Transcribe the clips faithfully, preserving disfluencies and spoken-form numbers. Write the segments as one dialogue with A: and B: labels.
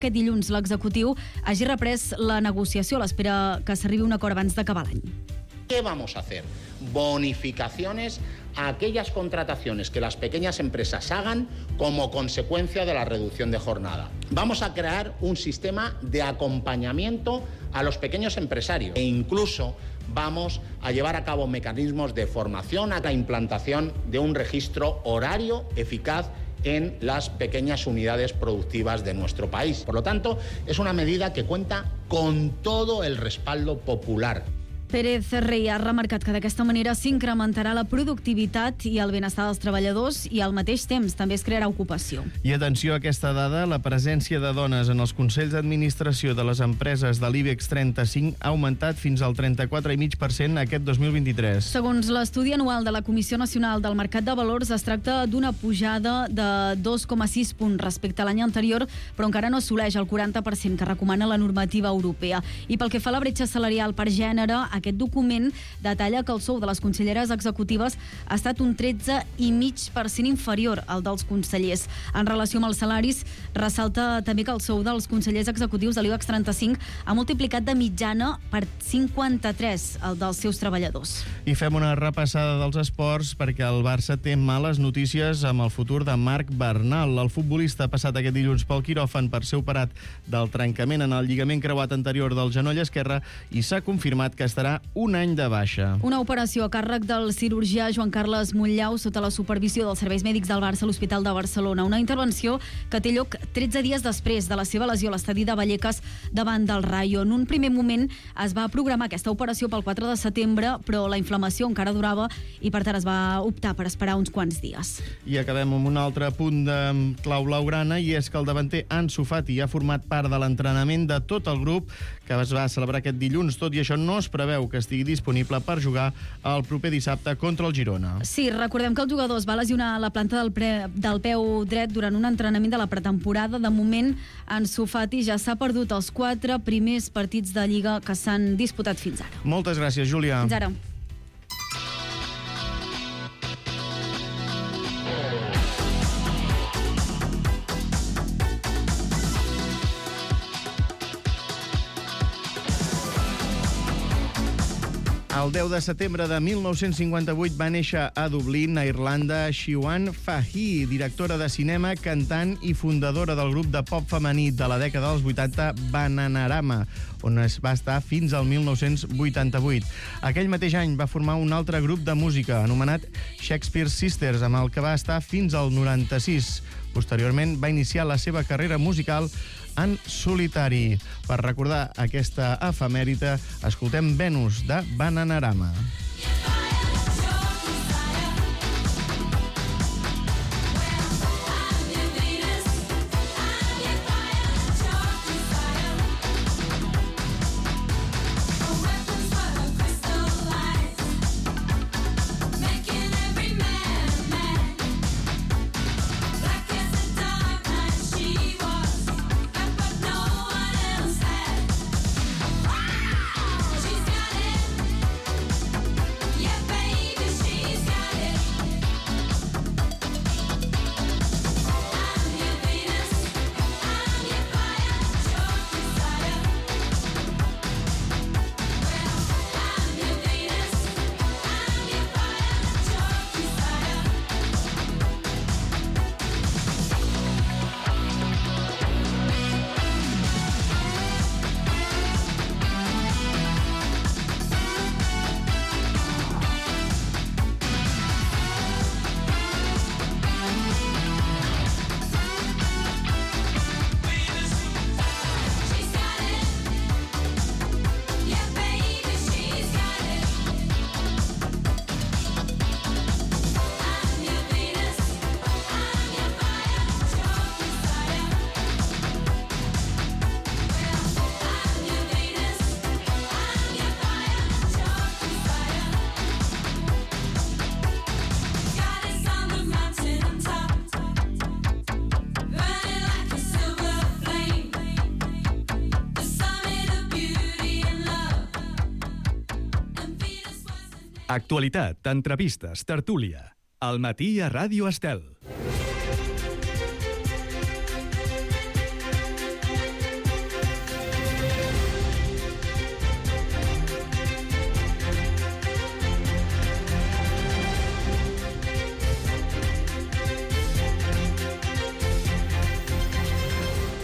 A: aquest dilluns l'executiu hagi reprès la negociació a l'espera que s'arribi a un acord abans d'acabar l'any.
B: ¿Qué vamos a hacer? Bonificaciones a aquellas contrataciones que las pequeñas empresas hagan como consecuencia de la reducción de jornada. Vamos a crear un sistema de acompañamiento a los pequeños empresarios e incluso vamos a llevar a cabo mecanismos de formación a la implantación de un registro horario eficaz en las pequeñas unidades productivas de nuestro país. Por lo tanto, es una medida que cuenta con todo el respaldo popular.
A: Pérez Rey ha remarcat que d'aquesta manera s'incrementarà la productivitat i el benestar dels treballadors i al mateix temps també es crearà ocupació.
C: I atenció a aquesta dada, la presència de dones en els consells d'administració de les empreses de l'IBEX trenta-cinc ha augmentat fins al trenta-quatre coma cinc per cent aquest dos mil vint-i-tres.
A: Segons l'estudi anual de la Comissió Nacional del Mercat de Valors, es tracta d'una pujada de dos coma sis punts respecte a l'any anterior, però encara no assoleix el quaranta per cent que recomana la normativa europea. I pel que fa a la bretxa salarial per gènere, aquest document detalla que el sou de les conselleres executives ha estat un tretze coma cinc per cent inferior al dels consellers. En relació amb els salaris, ressalta també que el sou dels consellers executius de l'IBEX trenta-cinc ha multiplicat de mitjana per cinquanta-tres el dels seus treballadors.
C: I fem una repassada dels esports perquè el Barça té males notícies amb el futur de Marc Bernal. El futbolista ha passat aquest dilluns pel quiròfan per ser operat del trencament en el lligament creuat anterior del genoll esquerre i s'ha confirmat que estarà un any de baixa.
A: Una operació a càrrec del cirurgià Joan Carles Montllau sota la supervisió dels serveis mèdics del Barça a l'Hospital de Barcelona. Una intervenció que té lloc tretze dies després de la seva lesió a l'estadi de Vallecas davant del Rayo. En un primer moment es va programar aquesta operació pel quatre de setembre, però la inflamació encara durava i per tant es va optar per esperar uns quants dies.
C: I acabem amb un altre punt de clau blaugrana, i és que el davanter Ansu Fati ha format part de l'entrenament de tot el grup que es va celebrar aquest dilluns. Tot i això, no es preveu que estigui disponible per jugar el proper dissabte contra el Girona.
A: Sí, recordem que el jugador es va lesionar a la planta del, pre, del peu dret durant un entrenament de la pretemporada. De moment, Ansu Fati ja s'ha perdut els quatre primers partits de Lliga que s'han disputat fins ara.
C: Moltes gràcies, Júlia.
A: Fins ara.
C: El deu de setembre de mil nou-cents cinquanta-vuit va néixer a Dublín, a Irlanda, Siobhan Fahey, directora de cinema, cantant i fundadora del grup de pop femení de la dècada dels vuitanta, Bananarama, on es va estar fins al mil nou-cents vuitanta-vuit. Aquell mateix any va formar un altre grup de música, anomenat Shakespeare Sisters, amb el que va estar fins al noranta-sis. Posteriorment va iniciar la seva carrera musical en solitari. Per recordar aquesta efemèride, escoltem Venus, de Bananarama.
D: Actualitat, entrevistes, tertúlia. Al matí a Ràdio Estel.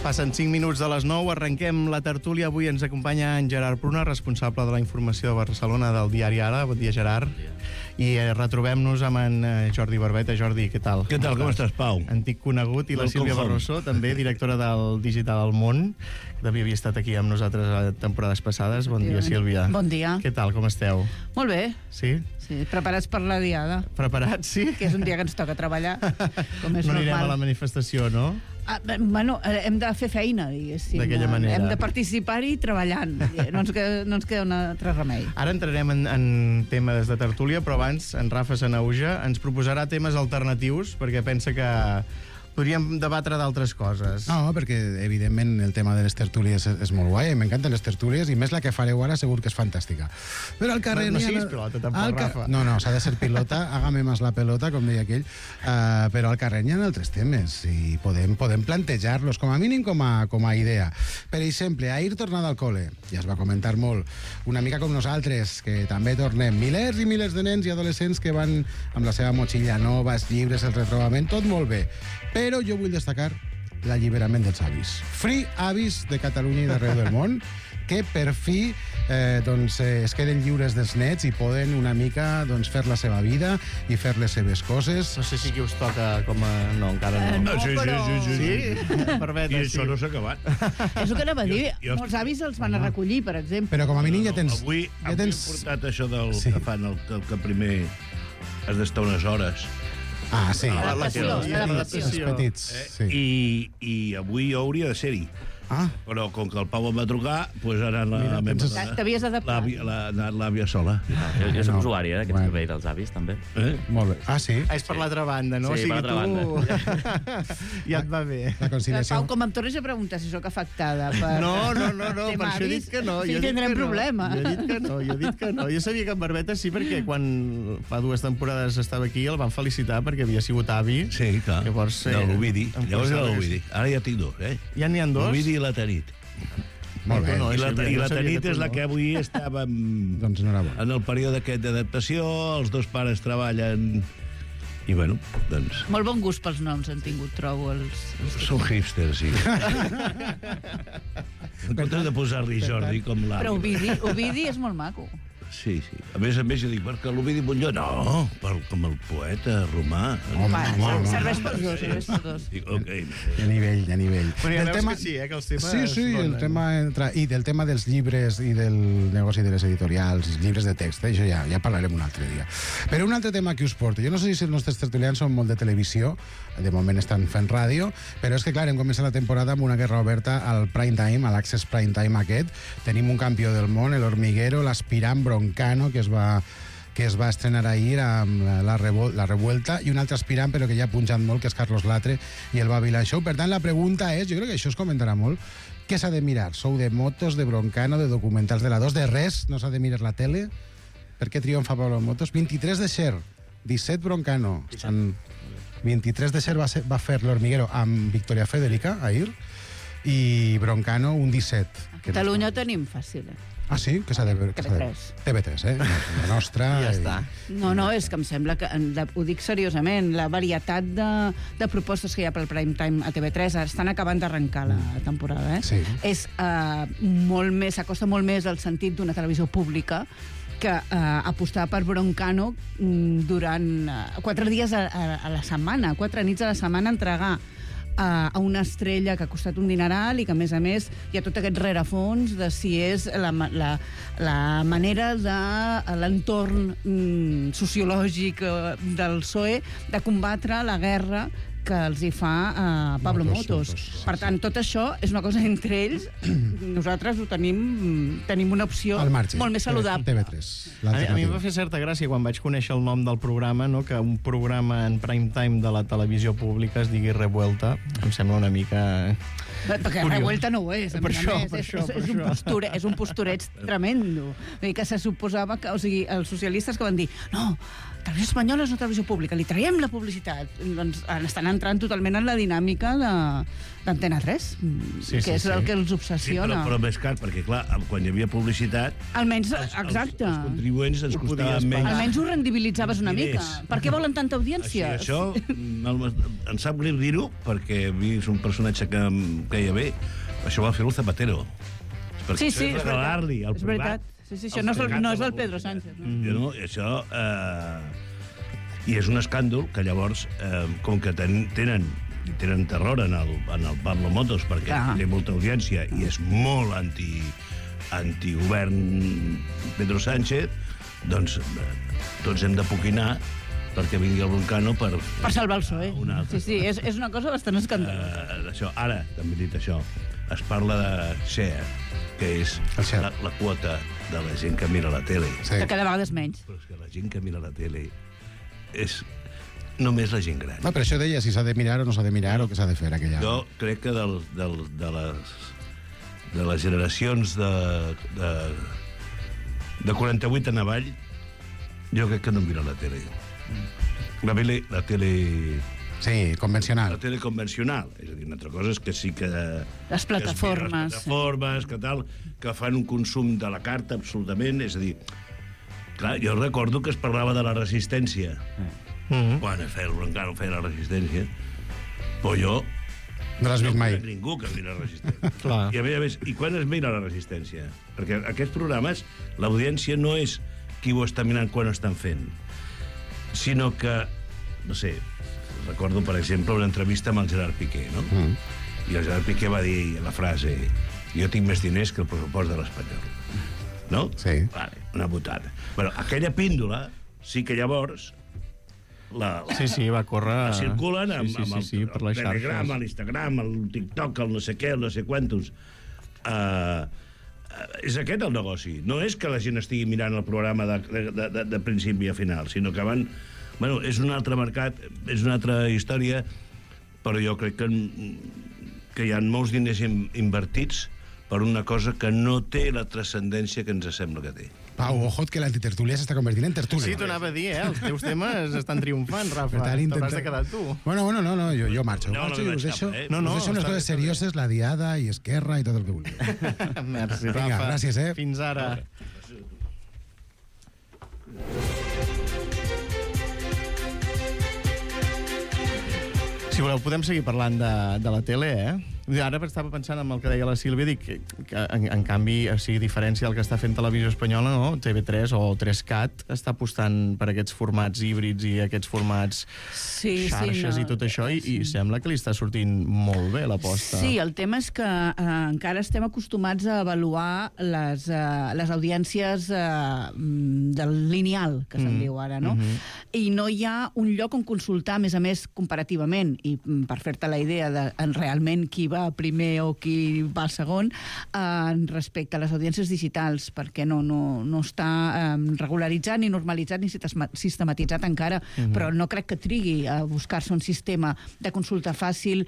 C: Passen cinc minuts de les nou, arrenquem la tertúlia. Avui ens acompanya en Gerard Pruna, responsable de la informació de Barcelona del diari Ara. Bon dia, Gerard. Bon dia. I eh, retrobem-nos amb en eh, Jordi Barbeta. Jordi, què tal?
E: Què tal, com estàs, Pau?
C: Antic conegut. I la
E: Welcome
C: Sílvia
E: home.
C: Barroso, també directora del Digital al Món, que també havia estat aquí amb nosaltres a temporades passades. Bon dia, Sílvia.
F: Bon dia.
C: Què tal, com esteu?
F: Molt bé.
C: Sí?
F: Sí, preparats per la diada,
C: Preparats, sí?
F: que és un dia que ens toca treballar, com és
C: No anirem a
F: normal.
C: la manifestació, no?
F: Ah, bé, bueno, eh, hem de fer feina, diguéssim.
C: D'aquella manera.
F: Hem de participar-hi treballant. No ens queda, no ens queda un altre remei.
C: Ara entrarem en, en temes de tertúlia, però abans en Rafa Sanauja ens proposarà temes alternatius, perquè pensa que podríem debatre d'altres coses.
G: No, perquè, evidentment, el tema de les tertúlies és, és molt guai, m'encanten les tertúlies, i més la que fareu ara segur que és fantàstica. Però al carrer...
C: No, no
G: n'hi ha-
C: siguis pilota, tampoc,
G: al ca-
C: Rafa.
G: No, no, s'ha de ser pilota, hágame más la pelota, com deia aquell, uh, però al carrer n'hi ha altres temes, i podem, podem plantejar-los, com a mínim com a, com a idea. Per exemple, ahir tornada al col·le, ja es va comentar molt, una mica com nosaltres, que també tornem, milers i milers de nens i adolescents que van amb la seva motxilla nova, els llibres, el retrobament, tot molt bé. Però jo vull destacar l'alliberament dels avis. Free avis de Catalunya i d'arreu del món, que per fi eh, doncs, eh, es queden lliures dels nets i poden una mica doncs, fer la seva vida i fer les seves coses.
C: No sé si aquí us toca com a... No, encara no.
F: Eh, no,
E: Ah, sí, sí,
F: però-
E: sí, sí, sí.
C: Sí? Barbeta,
E: I això
C: sí.
E: no s'ha acabat.
F: És el que anava a dir.
E: Jo- jo-
F: Molts avis els van a recollir, per exemple.
G: Però com a mínim ja tens...
E: Avui,
G: ja
E: avui
G: tens...
E: hem portat això del
G: Sí.
E: que fan, el, el que primer has d'estar unes hores.
G: Ah, sí.
C: Ah,
F: L'adaptació,
C: la-
G: Els
F: l'adaptació.
G: petits, els petits,
E: Eh?
G: sí.
E: I, I avui jo hauria de ser-hi.
G: Ah,
E: Però com que el Pau em va trucar, doncs ara la,
G: Mira,
E: la meva
G: penses-
E: dona-
F: T'havies d'adaptar.
E: l'àvia- la- la- l'àvia sola.
H: Jo, jo soc
G: No.
H: usuari, eh, d'aquest
G: Bueno.
H: servei dels avis, també.
E: Eh?
G: molt bé. Ah, sí?
C: Ah, és per l'altra banda, no?
H: Sí,
C: o sigui,
H: per l'altra
C: tu... ja et va bé.
G: La conciliació...
F: Pau, com em tornes a preguntar si sóc afectada per...
C: No, no, no, no, per
F: tema
C: això he
F: avis,
C: dit que no.
F: sí,
C: jo he dit
F: tindrem
C: que no.
F: problema.
C: Jo he dit que no, jo he dit que no. Jo sabia que en Barbeta sí, perquè quan fa dues temporades estava aquí el van felicitar perquè havia sigut avi.
E: Sí, clar.
C: Llavors, eh,
E: de l'Ovidi.
C: em
E: Llavors de
C: pensava que
E: l'Ovidi. Ara ja tinc dos, eh?
C: Ja n'hi ha dos?
E: L'Ovidi i la Tanit.
G: Molt bé.
C: No,
E: I la,
C: Sílvia,
E: i
C: no
E: la
C: sabia
E: Tanit
C: que tu
E: és la
C: no.
E: que avui estàvem
G: Doncs enhorabona.
E: en el període aquest d'adaptació, els dos pares treballen... I, bueno, doncs...
F: Molt bon gust pels noms han tingut, trobo, els... els...
E: Són hipsters, sí. En comptes de posar-li Jordi com
F: Però
E: l'àvia.
F: Ovidi, Ovidi és molt maco.
E: Sí, sí. A més a més, jo dic, perquè l'Ovidi Montllor... No, per, com el poeta romà.
G: Home,
F: Va,
G: home, home.
F: serveix pels dos, serveix pels dos.
E: Dic, ok.
G: Hi ha nivell, hi ha nivell.
C: Però ja
G: Del
C: veus que sí, eh, que els temes
G: Sí, sí, el
C: donen.
G: tema entra... I del tema dels llibres i del negoci de les editorials, els llibres de text, eh, això ja, ja parlarem un altre dia. Però un altre tema que us porto. Jo no sé si els nostres tertulians són molt de televisió, de moment estan fent ràdio, però és que, clar, hem començat la temporada amb una guerra oberta al prime time, a l'access prime time aquest. Tenim un campió del món, el hormiguero, l'aspirant Broncano, que es va que es va estrenar ahir amb la, Revol la Revuelta, i un altre aspirant, però que ja ha punxat molt, que és Carlos Latre i el Babylon Show. Per tant, la pregunta és, jo crec que això es comentarà molt, què s'ha de mirar? Sou de motos, de Broncano, de documentals de la dos, de res? No s'ha de mirar la tele? Per què triomfa Pablo Motos? vint-i-tres de Xer, disset Broncano. Estan... vint-i-tres de Xer va, ser, va fer l'Hormiguero amb Victoria Federica, ahir, i Broncano un disset.
F: A Catalunya ho tenim fàcil, eh?
G: Ah, sí? Que s'ha de veure?
F: T V tres.
G: T V tres, eh? La nostra...
C: I ja està.
F: No, no, és que em sembla que, de, ho dic seriosament, la varietat de, de propostes que hi ha pel prime time a T V tres, estan acabant d'arrencar la temporada, eh?
G: Sí.
F: És uh, molt més, s'acosta molt més al sentit d'una televisió pública que uh, apostar per Broncano mm, durant uh, quatre dies a, a, a la setmana, quatre nits a la setmana, entregar a, a una estrella que ha costat un dineral i que, a més a més, hi ha tot aquest rerefons de si és la, la, la manera de l'entorn mm, sociològic eh, del P S O E de combatre la guerra que els hi fa uh, Pablo
G: Motos,
F: Motos.
G: Motos, sí,
F: Per
G: sí.
F: tant, tot això és una cosa entre ells. Nosaltres ho tenim, tenim una opció
G: Al marge.
F: molt més saludable.
G: T V tres.
C: A mi, a mi em va fer certa gràcia quan vaig conèixer el nom del programa, no? Que un programa en prime time de la televisió pública es digui Revuelta. Em sembla una mica...
F: Perquè
C: Curiós.
F: Revuelta no ho és. a
C: Per
F: més a
C: això,
F: més.
C: per
F: és,
C: això,
F: és,
C: per
F: és, un
C: això.
F: posture, és un postureig tremendo. Vull dir que se suposava que, o sigui, els socialistes que van dir no, televisió espanyola és una televisió pública, li traiem la publicitat. Doncs estan entrant totalment en la dinàmica de, d'Antena tres,
C: Sí,
F: que
C: sí,
F: és
C: sí.
F: el que els
E: Sí, però,
F: obsessiona.
E: però més car, perquè, clar, quan hi havia publicitat,
F: Almenys,
E: els,
F: exacte.
E: els, els contribuents ens
C: Ho podies
E: costava menys.
C: pagar.
F: Almenys ho rendibilitzaves una mica.
E: Diners.
F: Per què volen tanta
E: Així,
F: audiència?
E: això, el- em sap greu dir-ho, perquè a mi és un personatge que em queia bé. Això va fer el Zapatero. Perquè
F: Sí,
E: això
F: sí,
E: és
F: és
E: regalar-li al
F: És
E: privat.
F: veritat. Sí, sí, això
E: el
F: no és, el-
E: fregat
F: no
E: de
F: és
E: la
F: el Pedro
E: publicitat.
F: Sánchez. No?
E: Mm. No, això... Eh, I és un escàndol que llavors, eh, com que ten, tenen tenen terror en el, en el Pablo Motos, perquè
F: Clar.
E: té molta audiència i és molt anti, antigovern Pedro Sánchez, doncs eh, tots hem de poquinar perquè vingui el Broncano per...
F: Per salvar el P S O E.
E: Una altra
F: Sí, sí, és, és una cosa bastant escandalosa.
E: Eh, això. Ara, també he dit això, es parla de share, que és
G: El share.
E: la, la quota de la gent que mira la tele.
G: Sí.
F: Que cada vegada és menys.
E: Però és que la gent que mira la tele és només la gent gran.
G: No, però això deia si s'ha de mirar o no s'ha de mirar o què s'ha de fer aquella...
E: Jo crec que del, del, de, les, de les generacions de, de, de quaranta-vuit en avall, jo crec que no mira la tele. La tele, la tele,
G: Sí, convencional.
E: la tele convencional. És a dir, una altra cosa és que sí que...
F: Les plataformes.
E: Que es mira les plataformes, que tal, que fan un consum de la carta, absolutament. És a dir, clar, jo recordo que es parlava de la resistència.
C: Mm-hmm.
E: Quan es feia el Broncano, feia la resistència. Però jo
G: No l'has
E: no
G: vist mai.
E: conec ningú que mira la resistència.
C: Clar.
E: I a més a més, i quan es mira la resistència? Perquè aquests programes, l'audiència no és qui ho està mirant quan ho estan fent, sinó que, no sé, recordo, per exemple, una entrevista amb el Gerard Piqué, no?
G: Mm.
E: I el Gerard Piqué va dir la frase: jo tinc més diners que el pressupost de l'Espanyol. No?
G: Sí.
E: Vale, una putada. Bueno, aquella píndola sí que llavors la, la,
C: Sí, sí, va córrer...
E: la circulen amb,
C: sí, sí,
E: amb el,
C: sí, sí, per les
E: el Telegram,
C: xarxes.
E: l'Instagram, el TikTok, el no sé què, el no sé quantos. Uh, és aquest el negoci. No és que la gent estigui mirant el programa de, de, de, de principi a final, sinó que van... Bueno, és un altre mercat, és una altra història, però jo crec que, que hi ha molts diners in, invertits per una cosa que no té la transcendència que ens sembla que té.
G: Pau, ojo, que l'antitertúlia s'està convertint en tertúlia.
C: Sí, t'ho anava a dir, eh? Els teus temes estan triomfant, Rafa.
G: Per tant, intenta-
C: T'hauràs de quedar tu.
G: Bueno, bueno, no, no, jo, jo marxo.
E: No, no
G: marxo
E: me
G: i us
E: vaig
G: deixo,
E: cap, eh?
C: No, no,
G: us deixo unes
C: està
G: coses
C: bé, està bé.
G: serioses, la Diada i Esquerra i tot el que vulgueu.
C: Merci,
G: Vinga,
C: Rafa.
G: gràcies, eh?
C: Fins ara. Si voleu, podem seguir parlant de, de la tele, eh? Ara estava pensant en el que deia la Sílvia, dic que, que en, en canvi, o sigui, a diferència del que està fent Televisió Espanyola, no? T V tres o tres cat està apostant per aquests formats híbrids i aquests formats
F: Sí, sí,
C: xarxes
F: no.
C: i tot això, i, i sembla que li està sortint molt bé l'aposta.
F: Sí, el tema és que eh, encara estem acostumats a avaluar les, eh, les audiències eh, mm, del lineal, que se'n
C: Mm.
F: diu ara, no?
C: Mhm.
F: I no hi ha un lloc on consultar, a més a més, comparativament, i mm, per fer-te la idea de en realment qui va primer o qui va segon, eh, respecte a les audiències digitals, perquè no, no, no està eh, regularitzat, ni normalitzat, ni sistema- sistematitzat encara,
C: Mhm.
F: però no crec que trigui a buscar-se un sistema de consulta fàcil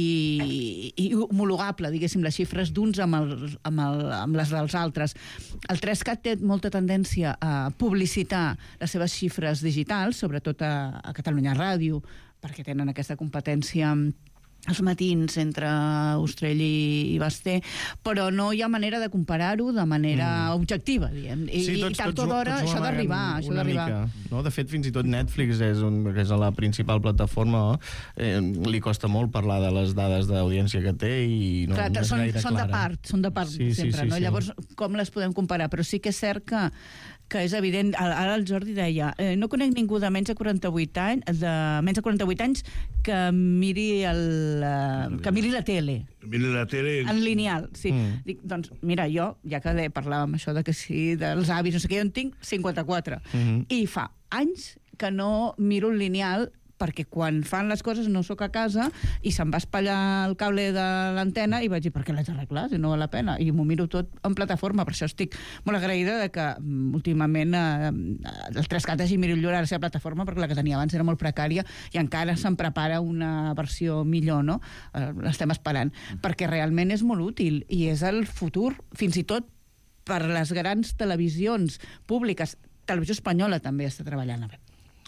F: i, i homologable, diguéssim, les xifres d'uns amb, el, amb, el, amb les dels altres. El tres cat té molta tendència a publicitar les seves xifres digitals, sobretot a, a Catalunya Ràdio, perquè tenen aquesta competència els matins entre Ostrell i, i Basté, però no hi ha manera de comparar-ho de manera mm. objectiva, diguem. I,
C: Sí, tots,
F: i tard
C: tots,
F: o d'hora
C: tots ho
F: això
C: amaguen
F: d'arribar, això
C: una
F: d'arribar.
C: mica, no? De fet, fins i tot Netflix, és un, que és la principal plataforma, eh, li costa molt parlar de les dades d'audiència que té i no,
F: Clar,
C: no és
F: són,
C: gaire
F: són de
C: clara.
F: part, són de part
C: Sí, sí,
F: sempre,
C: sí,
F: no?
C: sí.
F: Llavors, com les podem comparar? Però sí que és cert que, que és evident, ara el Jordi deia, eh, no conec ningú de menys de quaranta-vuit anys, de menys de quaranta-vuit anys que miri, el, eh, que miri la tele.
E: Mira la tele...
F: En lineal, sí.
C: Mm.
F: Mm. Dic, doncs, mira, jo, ja que de, parlàvem això de que sí, dels avis, no sé què, jo en tinc cinquanta-quatre.
C: Mhm.
F: I fa anys que no miro un lineal perquè quan fan les coses no sóc a casa i se'm va espatllar el cable de l'antena i vaig dir, per què l'haig d'arreglar si no val la pena? I m'ho miro tot en plataforma, per això estic molt agraïda de que mm, últimament eh, el tres cat hagi millorat la seva plataforma, perquè la que tenia abans era molt precària i encara se'n prepara una versió millor, no? Eh, l'estem esperant, perquè realment és molt útil i és el futur, fins i tot per les grans televisions públiques. Televisió Espanyola també està treballant a veure.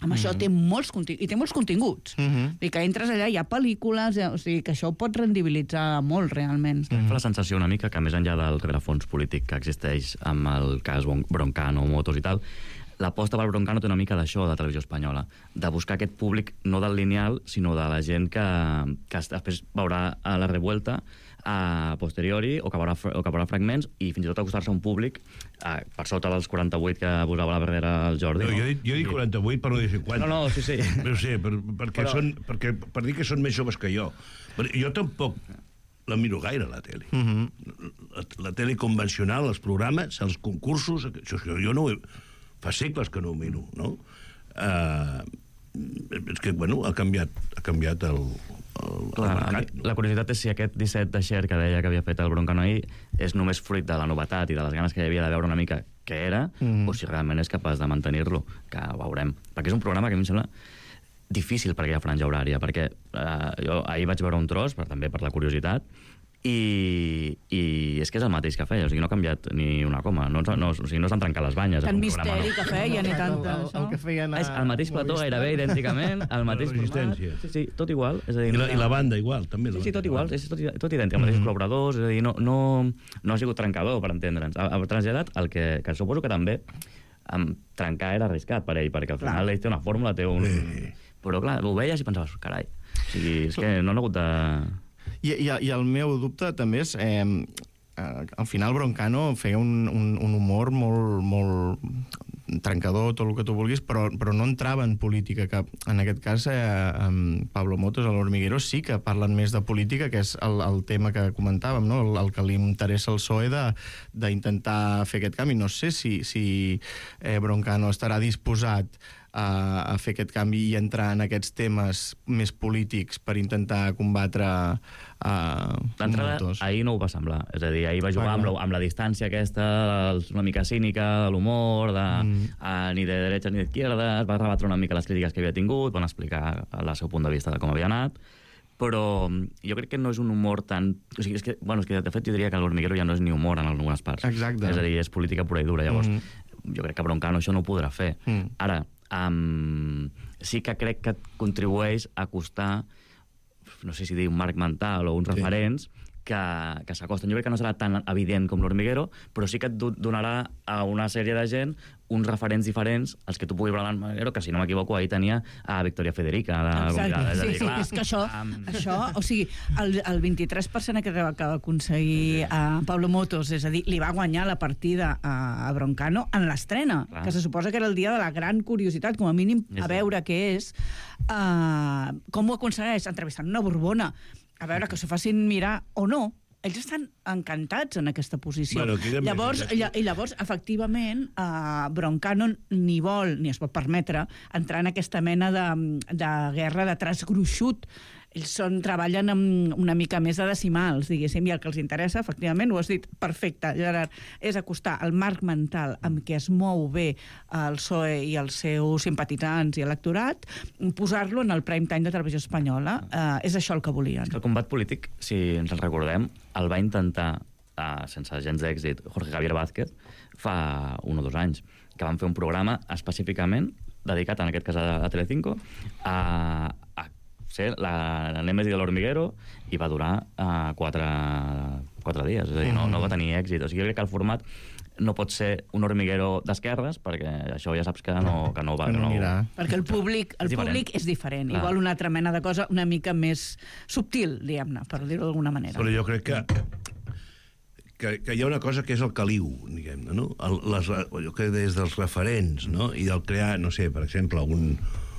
F: Amb això té molts continguts, i té molts continguts.
C: Mhm.
F: I que entres allà, hi ha pel·lícules, o sigui, que això ho pot rendibilitzar molt, realment.
H: Em fa la sensació una mica que, més enllà del rerefons polític que existeix amb el cas Bon- Broncano, Motos i tal, l'aposta pel Broncano té una mica d'això, de Televisió Espanyola, de buscar aquest públic no del lineal, sinó de la gent que, que després veurà a la revuelta a posteriori o que veurà, o que veurà fragments i fins i tot acostar-se a un públic eh, per sota dels quaranta-vuit que posava la darrere el Jordi.
E: No, jo, he dit- jo he dit quaranta-vuit per no dir cinquanta.
H: No, no, sí, sí.
E: No sé, per, perquè
H: Però-
E: són, perquè, per dir que són més joves que jo. Però jo tampoc la miro gaire, la tele.
C: Mhm.
E: La, la tele convencional, els programes, els concursos, això, això jo no ho he, fa segles que no ho miro, no? Uh, és que, bueno, ha canviat, ha canviat el, el,
H: Clar,
E: el mercat.
H: aquí, la curiositat és si aquest disset de Xer que deia que havia fet el Broncano ahir és només fruit de la novetat i de les ganes que hi havia de veure una mica què era,
C: Mm.
H: o si realment és capaç de mantenir-lo, que ho veurem. Perquè és un programa que a mi em sembla difícil per aquella franja horària, perquè eh, jo ahir vaig veure un tros, però també per la curiositat, i, i és que és el mateix que feia, o sigui, no ha canviat ni una coma, no, no, o sigui, no s'han trencat les banyes.
F: Tant
H: és un programa,
F: misteri
H: no.
F: que feien i tant...
C: El, el, el que feien a...
H: És el mateix plató gairebé idènticament, el mateix format,
E: resistència.
H: sí, sí, tot igual. És a dir,
E: I la,
H: no-
E: I la banda igual, també. La
H: Sí, sí,
E: banda
H: tot igual, és tot, tot idèntic, els mateixos col·laboradors, és a dir, no, no, no ha sigut trencador, per entendre'ns. Ha, ha traslladat el que, que suposo que també um, trencar era arriscat per ell, perquè al final ell té una fórmula, té un...
E: Sí.
H: Però clar, ho veies i pensaves, carai, o sigui, és que no han hagut de...
C: I, i, I el meu dubte també és... Eh, eh, al final Broncano feia un, un, un humor molt, molt trencador, tot el que tu vulguis, però, però no entrava en política, que en aquest cas eh, amb Pablo Motos, a l'Hormiguero, sí que parlen més de política, que és el, el tema que comentàvem, no? el, el que li interessa al P S O E de- d'intentar fer aquest canvi. No sé si, si eh, Broncano estarà disposat a, a fer aquest canvi i entrar en aquests temes més polítics per intentar combatre uh,
H: D'entrada,
C: Motos.
H: ahir no ho va semblar. És a dir, ahir va jugar
C: Ah,
H: amb,
C: clar.
H: la, amb la distància aquesta, una mica cínica, de l'humor, de, mm. uh, ni de drets ni d'izquierdes, va rebatre una mica les crítiques que havia tingut, van explicar el seu punt de vista de com havia anat, però jo crec que no és un humor tan... O sigui, és que, bueno, és que de fet jo diria que l'Hormiguero ja no és ni humor en algunes parts.
C: Exacte.
H: És a dir, és política pura i dura. Llavors, mm. jo crec que Broncano això no ho podrà fer.
C: Mm.
H: Ara, um, sí que crec que contribueix a acostar, no sé si dir un marc mental o uns
E: Sí.
H: referents, que, que s'acosten. Jo crec que no serà tan evident com l'Hormiguero, però sí que et do- donarà a una sèrie de gent uns referents diferents als que tu puguis veure l'Hormiguero, que si no m'equivoco ahir tenia a Victoria Federica de convidada. És a
F: Sí,
H: dir,
F: sí,
H: clar,
F: és que això,
H: um,
F: això o sigui, el, el vint-i-tres per cent que va que va aconseguir a Pablo Motos, és a dir, li va guanyar la partida a, a Broncano en l'estrena,
H: Clar.
F: que se suposa que era el dia de la gran curiositat, com a mínim
H: És
F: a
H: cert.
F: veure què és, uh, com ho aconsegueix entrevistant una Borbona, a veure que s'ho facin mirar o no. Ells estan encantats en aquesta posició.
E: Bueno, queda més
F: llavors,
E: exacte.
F: lla- I llavors, efectivament, uh, Broncano ni vol ni es pot permetre entrar en aquesta mena de, de guerra de traç gruixut. Ells són, treballen amb una mica més de decimals, diguéssim, i el que els interessa, efectivament, ho has dit perfecte, Gerard, és acostar el marc mental amb què es mou bé el P S O E i els seus simpatitzants i electorat, posar-lo en el prime time de Televisió Espanyola. Uh, és això el que volien.
H: És que el combat polític, si ens el recordem, el va intentar, uh, sense gens d'èxit, Jorge Javier Vázquez, fa un o dos anys, que van fer un programa específicament dedicat, en aquest cas a, a Telecinco, a, a ser la, la nèmesi de l'Hormiguero, i va durar uh, quatre, quatre dies, és a dir, no, no va tenir èxit. O sigui, jo crec que el format no pot ser un Hormiguero d'esquerres, perquè això ja saps que no, que no va...
C: Que no anirà.
F: Perquè el públic, el
H: És diferent.
F: públic és diferent i
H: Clar.
F: vol una altra mena de cosa una mica més subtil, diguem-ne, per dir-ho d'alguna manera.
E: Però jo crec que, que, que hi ha una cosa que és el caliu, diguem-ne, no? El, les, jo crec des dels referents, no? I del crear, no sé, per exemple, un,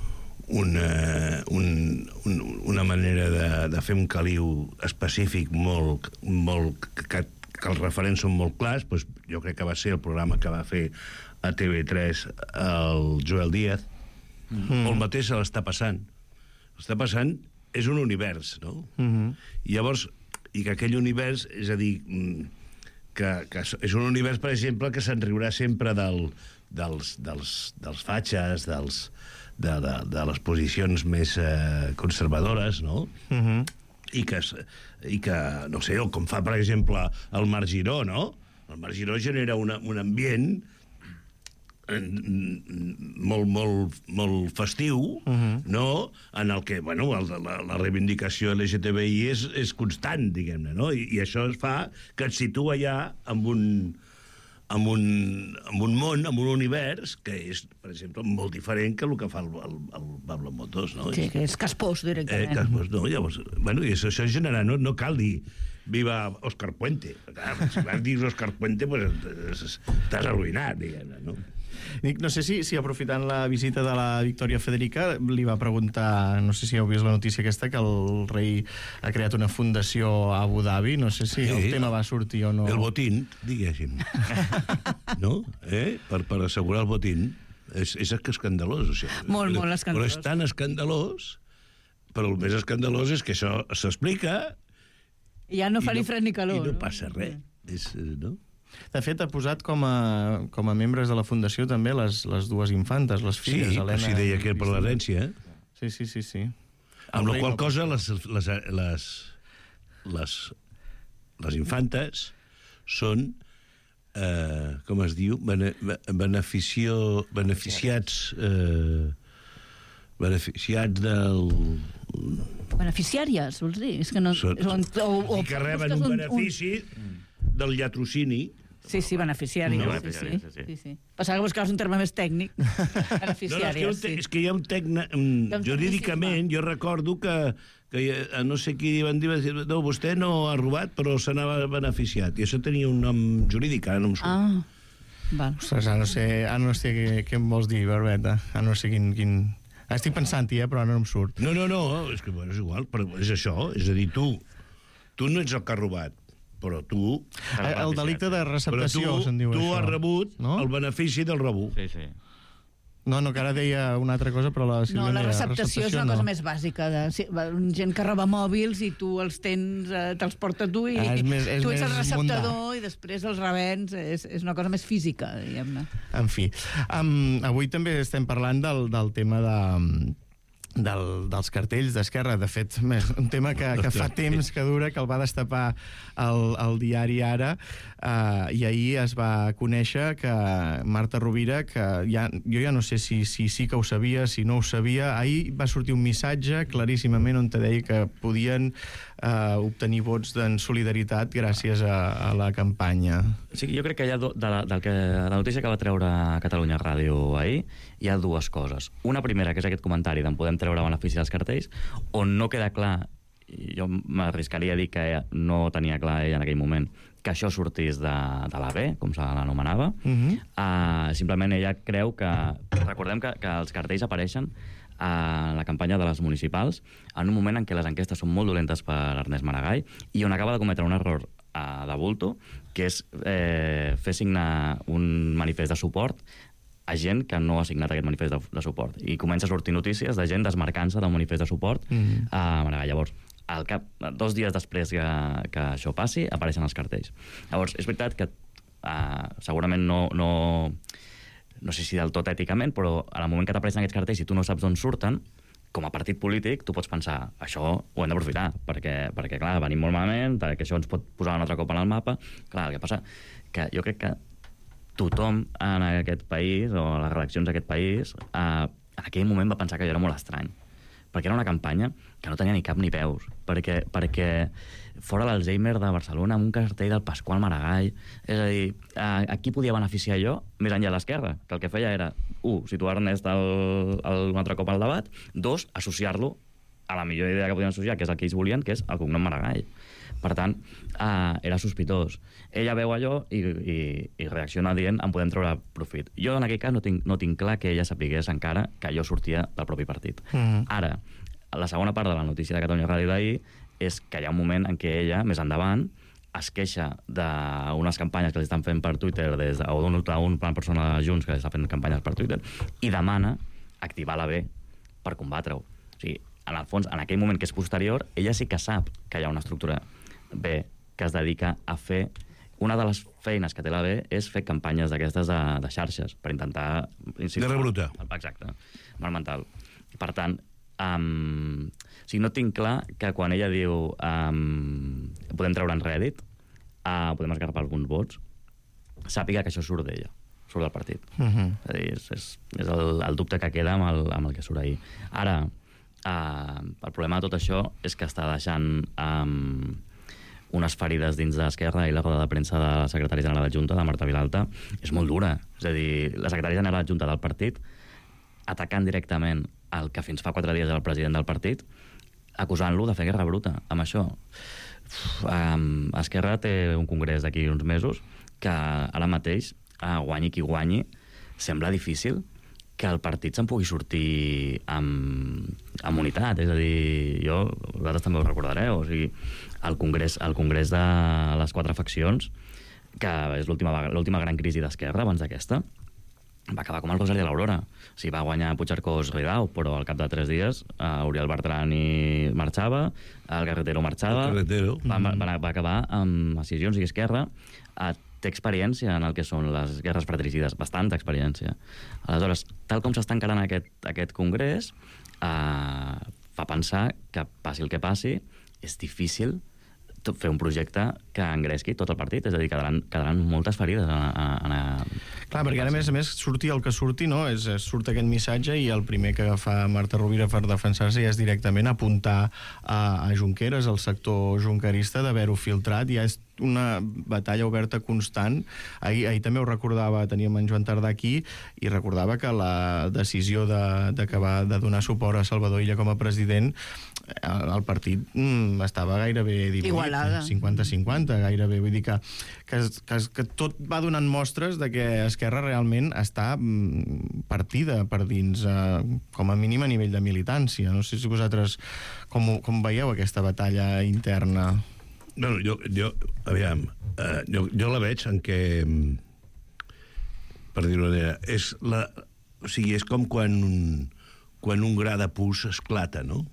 E: una, un, un, una manera de, de fer un caliu específic molt, molt que, que els referents són molt clars, doncs jo crec que va ser el programa que va fer a T V tres el Joel Díaz, mm. el mateix se l'està passant. L'està passant, és un univers, no?
C: Mhm.
E: I llavors, i que aquell univers, és a dir, mm, que, que és un univers, per exemple, que se'n riurà sempre del, dels, dels, dels fatxes, dels, de, de, de les posicions més eh, conservadores, no?
C: Mhm.
E: I que, es- i que, no sé, o com fa, per exemple, el Marc Giró, no? El Marc Giró genera una, un ambient molt, molt, molt festiu, uh-huh. no? En el que, bueno, el, la, la reivindicació L G T B I és, és constant, diguem-ne, no? I, I això es fa que et situa ja amb un, amb un, amb un món, amb un univers que és, per exemple, molt diferent que el que fa el, el, el Pablo Motos, no?
F: Sí, que és caspós, directament.
E: Eh, caspós, no? Llavors, bueno, i això, això genera, no, no cal dir viva Òscar Puente. Clar, si vas dir Òscar Puente, pues, estàs arruïnat, diguem-ne, no?
C: Nick, no sé si, si aprofitant la visita de la Victòria Federica li va preguntar, no sé si heu vist la notícia aquesta, que el rei ha creat una fundació a Abu Dhabi, no sé si sí, el tema va sortir o no.
E: El botín, diguéssim. No? Eh? Per, per assegurar el botín. És, és escandalós. O sigui,
F: molt, molt escandalós.
E: Però és tan escandalós, però el més escandalós és que això s'explica
F: i ja no fa ni fred ni calor.
E: I no, no? passa res. És, no?
C: De fet, ha posat com a, com a membres de la Fundació també les, les dues infantes, les filles,
E: sí,
C: Helena...
E: Sí, si deia que era per l'herència.
C: Sí, sí, sí, sí.
E: Amb la qual cosa les, les, les, les, les infantes són, eh, com es diu, bene, beneficio, beneficiats... Eh, beneficiats del...
F: Beneficiàries, vols dir? És que no...
E: Són,
F: o, o,
E: o, que reben un benefici un... del llatrocini.
F: Sí, sí, beneficiàries. No, sí, sí. Sí, sí. sí. Passava que buscaves un terme més tècnic. Beneficiàries,
E: no, no, és, que, sí. és que hi ha un tecne... Um, jurídicament, jo recordo que, que a no sé qui van dir, no, vostè no ha robat, però se n'ha beneficiat. I això tenia un nom jurídic, ara no em surt.
F: Ah, val.
C: Ostres, ara no sé, ara no sé què, què em vols dir, Barbeta. Ara no sé quin... quin... Estic pensant-hi, eh, però ara no em surt.
E: No, no, no, és que bueno, és igual, però és això, és a dir, tu, tu no ets el que ha robat, però tu...
C: El, el delicte de receptació, se'n diu
E: tu
C: això.
E: Tu has rebut no? el benefici del rebú.
H: Sí, sí.
C: No, no, que ara deia una altra cosa, però la
F: No, la receptació, receptació és una
C: no.
F: cosa més bàsica. De, sí, gent que roba mòbils i tu els tens, eh, te'ls porta tu i
C: ah, és més, és
F: tu ets el receptador
C: mundà.
F: I després els revens. És, és una cosa més física, diguem-ne.
C: En fi, um, avui també estem parlant del, del tema de... Del, dels cartells d'Esquerra. De fet, un tema que, que fa temps que dura, que el va destapar el, el diari Ara, eh, i ahir es va conèixer que Marta Rovira, que ja, jo ja no sé si, si sí que ho sabia, si no ho sabia, ahir va sortir un missatge claríssimament on te deia que podien eh, obtenir vots en solidaritat gràcies a, a la campanya.
H: Sí, jo crec que hi ha do, de, la, del que, la notícia que va treure Catalunya Ràdio ahir, hi ha dues coses. Una primera, que és aquest comentari d'en podem treure benefici dels cartells, on no queda clar, i jo m'arriscaria a dir que no tenia clar ella en aquell moment, que això sortís de, de la B, com se l'anomenava. Uh-huh. uh, simplement ella creu que... Recordem que, que els cartells apareixen a la campanya de les municipals en un moment en què les enquestes són molt dolentes per Ernest Maragall i on acaba de cometre un error uh, de bulto, que és eh, fer signar un manifest de suport a gent que no ha signat aquest manifest de, de suport. I comença a sortir notícies de gent desmarcant-se del manifest de suport mm-hmm. a Maragall. Llavors, al cap, dos dies després que, que això passi, apareixen els cartells. Llavors, és veritat que uh, segurament no, no, no sé si del tot èticament, però al moment que t'apareixen aquests cartells i tu no saps d'on surten, com a partit polític, tu pots pensar, això ho hem d'aprofitar, perquè, perquè, clar, venim molt malament, perquè això ens pot posar un altre cop en el mapa. Clar, el que passa que jo crec que tothom en aquest país, o a les redaccions d'aquest país, eh, en aquell moment va pensar que allò era molt estrany, perquè era una campanya que no tenia ni cap ni peus, perquè, perquè fora l'Alzheimer de Barcelona, amb un cartell del Pasqual Maragall, és a dir, a, a qui podia beneficiar allò, més enllà de l'Esquerra, que el que feia era, un, situar Ernest el, el, un altre cop al debat, dos, associar-lo a la millor idea que podien associar, que és el que ells volien, que és el cognom Maragall. Per tant, eh, era sospitós. Ella veu allò i, i, i reacciona dient en podem treure profit. Jo en aquell cas no tinc, no tinc clar que ella sapigués encara que allò sortia del propi partit. Mm-hmm. Ara, la segona part de la notícia de Catalunya Ràdio d'ahir és que hi ha un moment en què ella, més endavant, es queixa d'unes campanyes que li estan fent per Twitter des de, o d'un un plan persona de Junts que li està fent campanyes per Twitter i demana activar la B per combatre-ho. O sigui, en el fons, en aquell moment que és posterior, ella sí que sap que hi ha una estructura B que es dedica a fer... Una de les feines que té la B és fer campanyes d'aquestes de, de xarxes per intentar...
E: Guerra bruta.
H: Exacte, mal mental. Per tant, um, o sigui, no tinc clar que quan ella diu um, podem treure en Reddit, uh, podem esgarrapar alguns vots, sàpiga que això surt d'ella. surt del partit.
C: Uh -huh.
H: És a dir, és, és, és el, el dubte que queda amb el, amb el que surt ahir. Ara, eh, el problema de tot això és que està deixant eh, unes ferides dins d'Esquerra, i la roda de premsa de la secretària general adjunta, de Marta Vilalta, és molt dura. És a dir, la secretària general adjunta del partit atacant directament el que fins fa quatre dies era el president del partit, acusant-lo de fer guerra bruta amb això. Uf, um, Esquerra té un congrés d'aquí uns mesos que ara mateix, uh, guanyi qui guanyi, sembla difícil que el partit se'n pugui sortir amb, amb unitat. És a dir, jo, vosaltres també ho recordareu, o sigui, el congrés, el congrés de les quatre faccions, que és l'última l'última gran crisi d'Esquerra abans d'aquesta, va acabar com el Rosari de l'Aurora. O sigui, va guanyar Puigcercós-Ridao, però al cap de tres dies uh, Oriol Bertrani marxava, el Carretero marxava,
E: el Carretero.
H: Va, va, va acabar amb decisions, i Esquerra uh, té experiència en el que són les guerres fratricides, bastanta experiència. Aleshores, tal com s'està encarant aquest, aquest congrés, uh, fa pensar que, passi el que passi, és difícil fer un projecte que engresqui tot el partit, és a dir, quedaran, quedaran moltes ferides en, en, en,
C: Clar, perquè ara, a més a més, surti el que surti, no? És, surt aquest missatge i el primer que fa Marta Rovira per defensar-se ja és directament apuntar a, a Junqueras, al sector junquerista, d'haver-ho filtrat. Ja és una batalla oberta constant. Ahir, ahir també ho recordava, teníem en Joan Tardà aquí, i recordava que la decisió de, d'acabar de donar suport a Salvador Illa com a president, el, el partit mm, estava gairebé dividit, cinquanta cinquanta, gairebé. Vull dir que, que, que, que tot va donant mostres de que Esquerra realment està mm, partida per dins, eh, com a mínim a nivell de militància. No sé si vosaltres com, com veieu aquesta batalla interna.
E: Bueno, jo, jo aviam, eh, jo, jo la veig en què, per dir-ho d'una manera, és la, o sigui, és com quan un, quan un gra de pus esclata, no?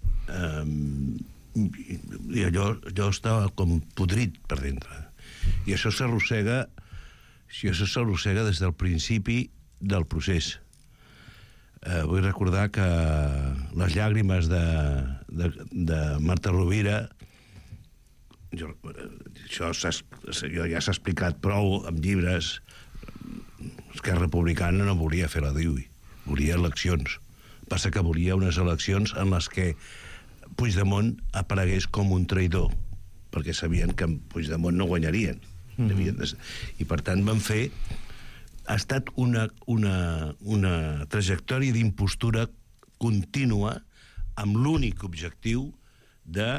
E: Um, i allò, allò estava com podrit per dintre. I això s'arrossega, si això s'arrossega des del principi del procés. Uh, vull recordar que les llàgrimes de, de, de Marta Rovira, jo, això ja s'ha explicat prou amb llibres. Esquerra Republicana no volia fer la D I U I, volia eleccions. Passa que volia unes eleccions en les que Puigdemont aparegués com un traïdor, perquè sabien que amb Puigdemont no guanyarien. Mm-hmm. de... I per tant van fer... Ha estat una, una, una trajectòria d'impostura contínua amb l'únic objectiu de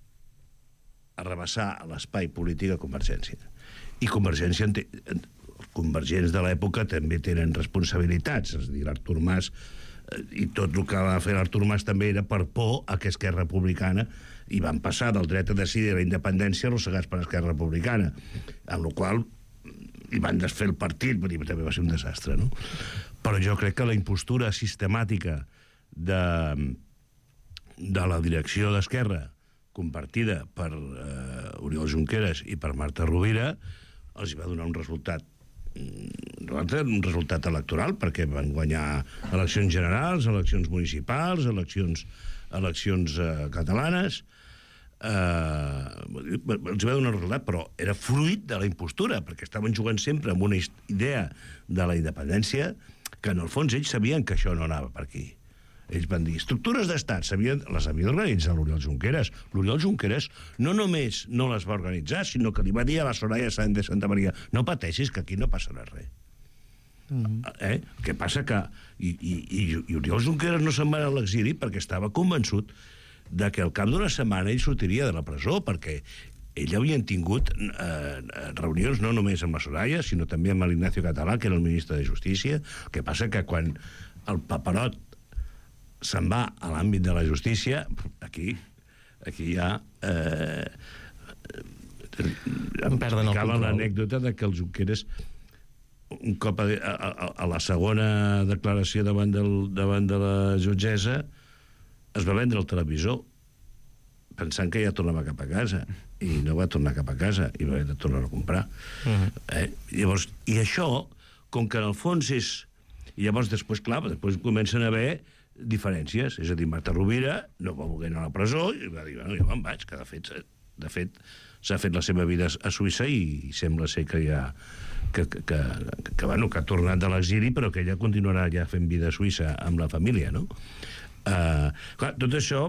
E: arrabassar l'espai polític a Convergència. I Convergència, els convergents de l'època també tenen responsabilitats, és a dir, l'Artur Mas, i tot el que va fer l'Artur Mas també era per por a que Esquerra Republicana, i van passar del dret a decidir la independència arrossegats per Esquerra Republicana, amb la qual i van desfer el partit, perquè també va ser un desastre, no? Però jo crec que la impostura sistemàtica de, de la direcció d'Esquerra, compartida per eh, Oriol Junqueras i per Marta Rovira, els va donar un resultat un resultat electoral, perquè van guanyar eleccions generals, eleccions municipals, eleccions, eleccions eh, catalanes. Eh, els va donar un resultat, però era fruit de la impostura, perquè estaven jugant sempre amb una idea de la independència que, en el fons, ells sabien que això no anava per aquí. Ells van dir, estructures d'estat, sabien, les havia d'organitzar l'Oriol Junqueras. L'Oriol Junqueras no només no les va organitzar, sinó que li va dir a la Soraya Sáenz de Santa Maria, no pateixis, que aquí no passarà res. Mm-hmm. Eh? El que passa que... I, i, i Oriol Junqueras no se'n va a l'exili perquè estava convençut de que al cap d'una setmana ell sortiria de la presó, perquè ell havien tingut eh, reunions no només amb la Soraya, sinó també amb l'Ignacio Català, que era el ministre de Justícia. El que passa que quan el paperot se'n va a l'àmbit de la justícia, aquí, aquí hi ha... Eh, em perden el control. L'anècdota de que el Junqueras, un cop a, a, a la segona declaració davant, del, davant de la jutgessa, es va vendre el televisor pensant que ja tornava cap a casa, i no va tornar cap a casa, i va haver de tornar a comprar. Uh-huh. eh? Llavors, i això, com que en el fons és... I llavors, després, clar, després comencen a haver diferències, és a dir, Marta Rovira no va voler anar a la presó i va dir, bueno, jo me'n vaig, que de fet, de fet s'ha fet la seva vida a Suïssa i sembla ser que ja que, que, que, que, bueno, que ha tornat de l'exili, però que ella continuarà ja fent vida a Suïssa amb la família, no? Uh, clar, tot això...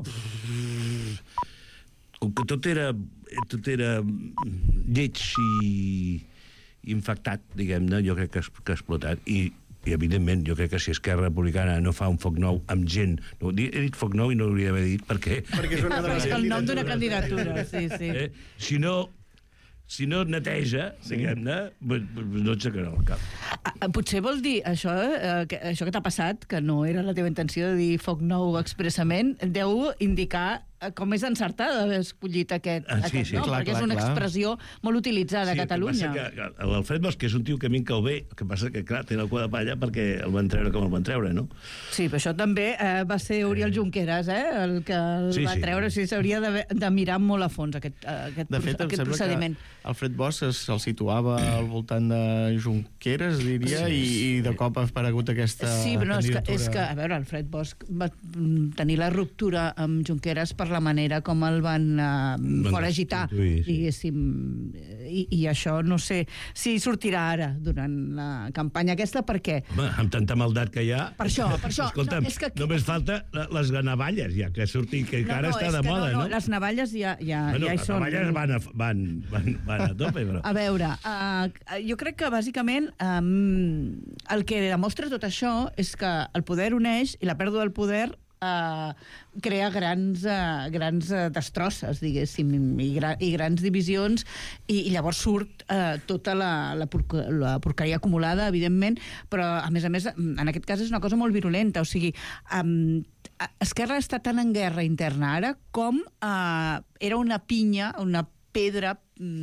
E: Com que tot era, tot era lleig i infectat, diguem-ne, jo crec que, que ha explotat. I, i, evidentment, jo crec que si Esquerra Republicana no fa un foc nou amb gent... No, he dit foc nou i no hauria d'haver dit perquè...
C: Perquè és una de les
F: el nom d'una candidatura, sí, sí.
E: Eh? Si no... Si no neteja, diguem-ne, no et aixecarà el cap.
F: Potser vols dir això, eh, que, això que t'ha passat, que no era la teva intenció de dir foc nou expressament, deu indicar com és encertada d'haver escollit aquest,
E: ah, sí,
F: aquest
E: sí,
F: nom,
C: clar,
F: perquè
C: clar,
F: és una
C: clar.
F: expressió molt utilitzada
E: Sí,
F: a Catalunya.
E: Que passa que l'Alfred Bosch, que és un tio que a mi em cau bé, el que passa que, clar, té el cua de palla perquè el van treure com el van treure, no?
F: Sí, però això també eh, va ser Oriol Junqueras, eh, el que el
E: Sí,
F: va
E: sí.
F: treure. Sí, s'hauria de, de mirar molt a fons aquest, aquest,
C: De fet, em
F: aquest
C: sembla
F: procediment.
C: que Alfred Bosch se'l situava al voltant de Junqueras, diria,
F: Sí,
C: i, i de cop ha aparegut aquesta
F: Sí, però no, és que,
C: candidatura.
F: és que, a veure, Alfred Bosch va tenir la ruptura amb Junqueras per la manera com el van uh, foragitar,
E: destituir, sí.
F: diguéssim, i, i això no sé si sortirà ara durant la campanya aquesta, perquè...
E: Home, amb tanta maldat que hi ha...
F: Per això, per això.
E: Escolta'm,
F: No, és que-
E: només falta la- les ganavalles, ja, que surti, que
F: No,
E: ara
F: no,
E: està
F: és
E: de
F: que
E: moda,
F: no,
E: no?
F: no? Les navalles ja, ja,
E: Bueno,
F: ja hi
E: les
F: són.
E: navalles van a, van, van, van a tope, però...
F: A veure, uh, jo crec que bàsicament um, el que demostra tot això és que el poder uneix i la pèrdua del poder uh, crea grans, uh, grans uh, destrosses, diguéssim, i, gra i grans divisions, i, i llavors surt uh, tota la, la, porca la porqueria acumulada, evidentment, però, a més a més, en aquest cas és una cosa molt virulenta, o sigui... Um, Esquerra està tan en guerra interna ara com uh, era una pinya, una pedra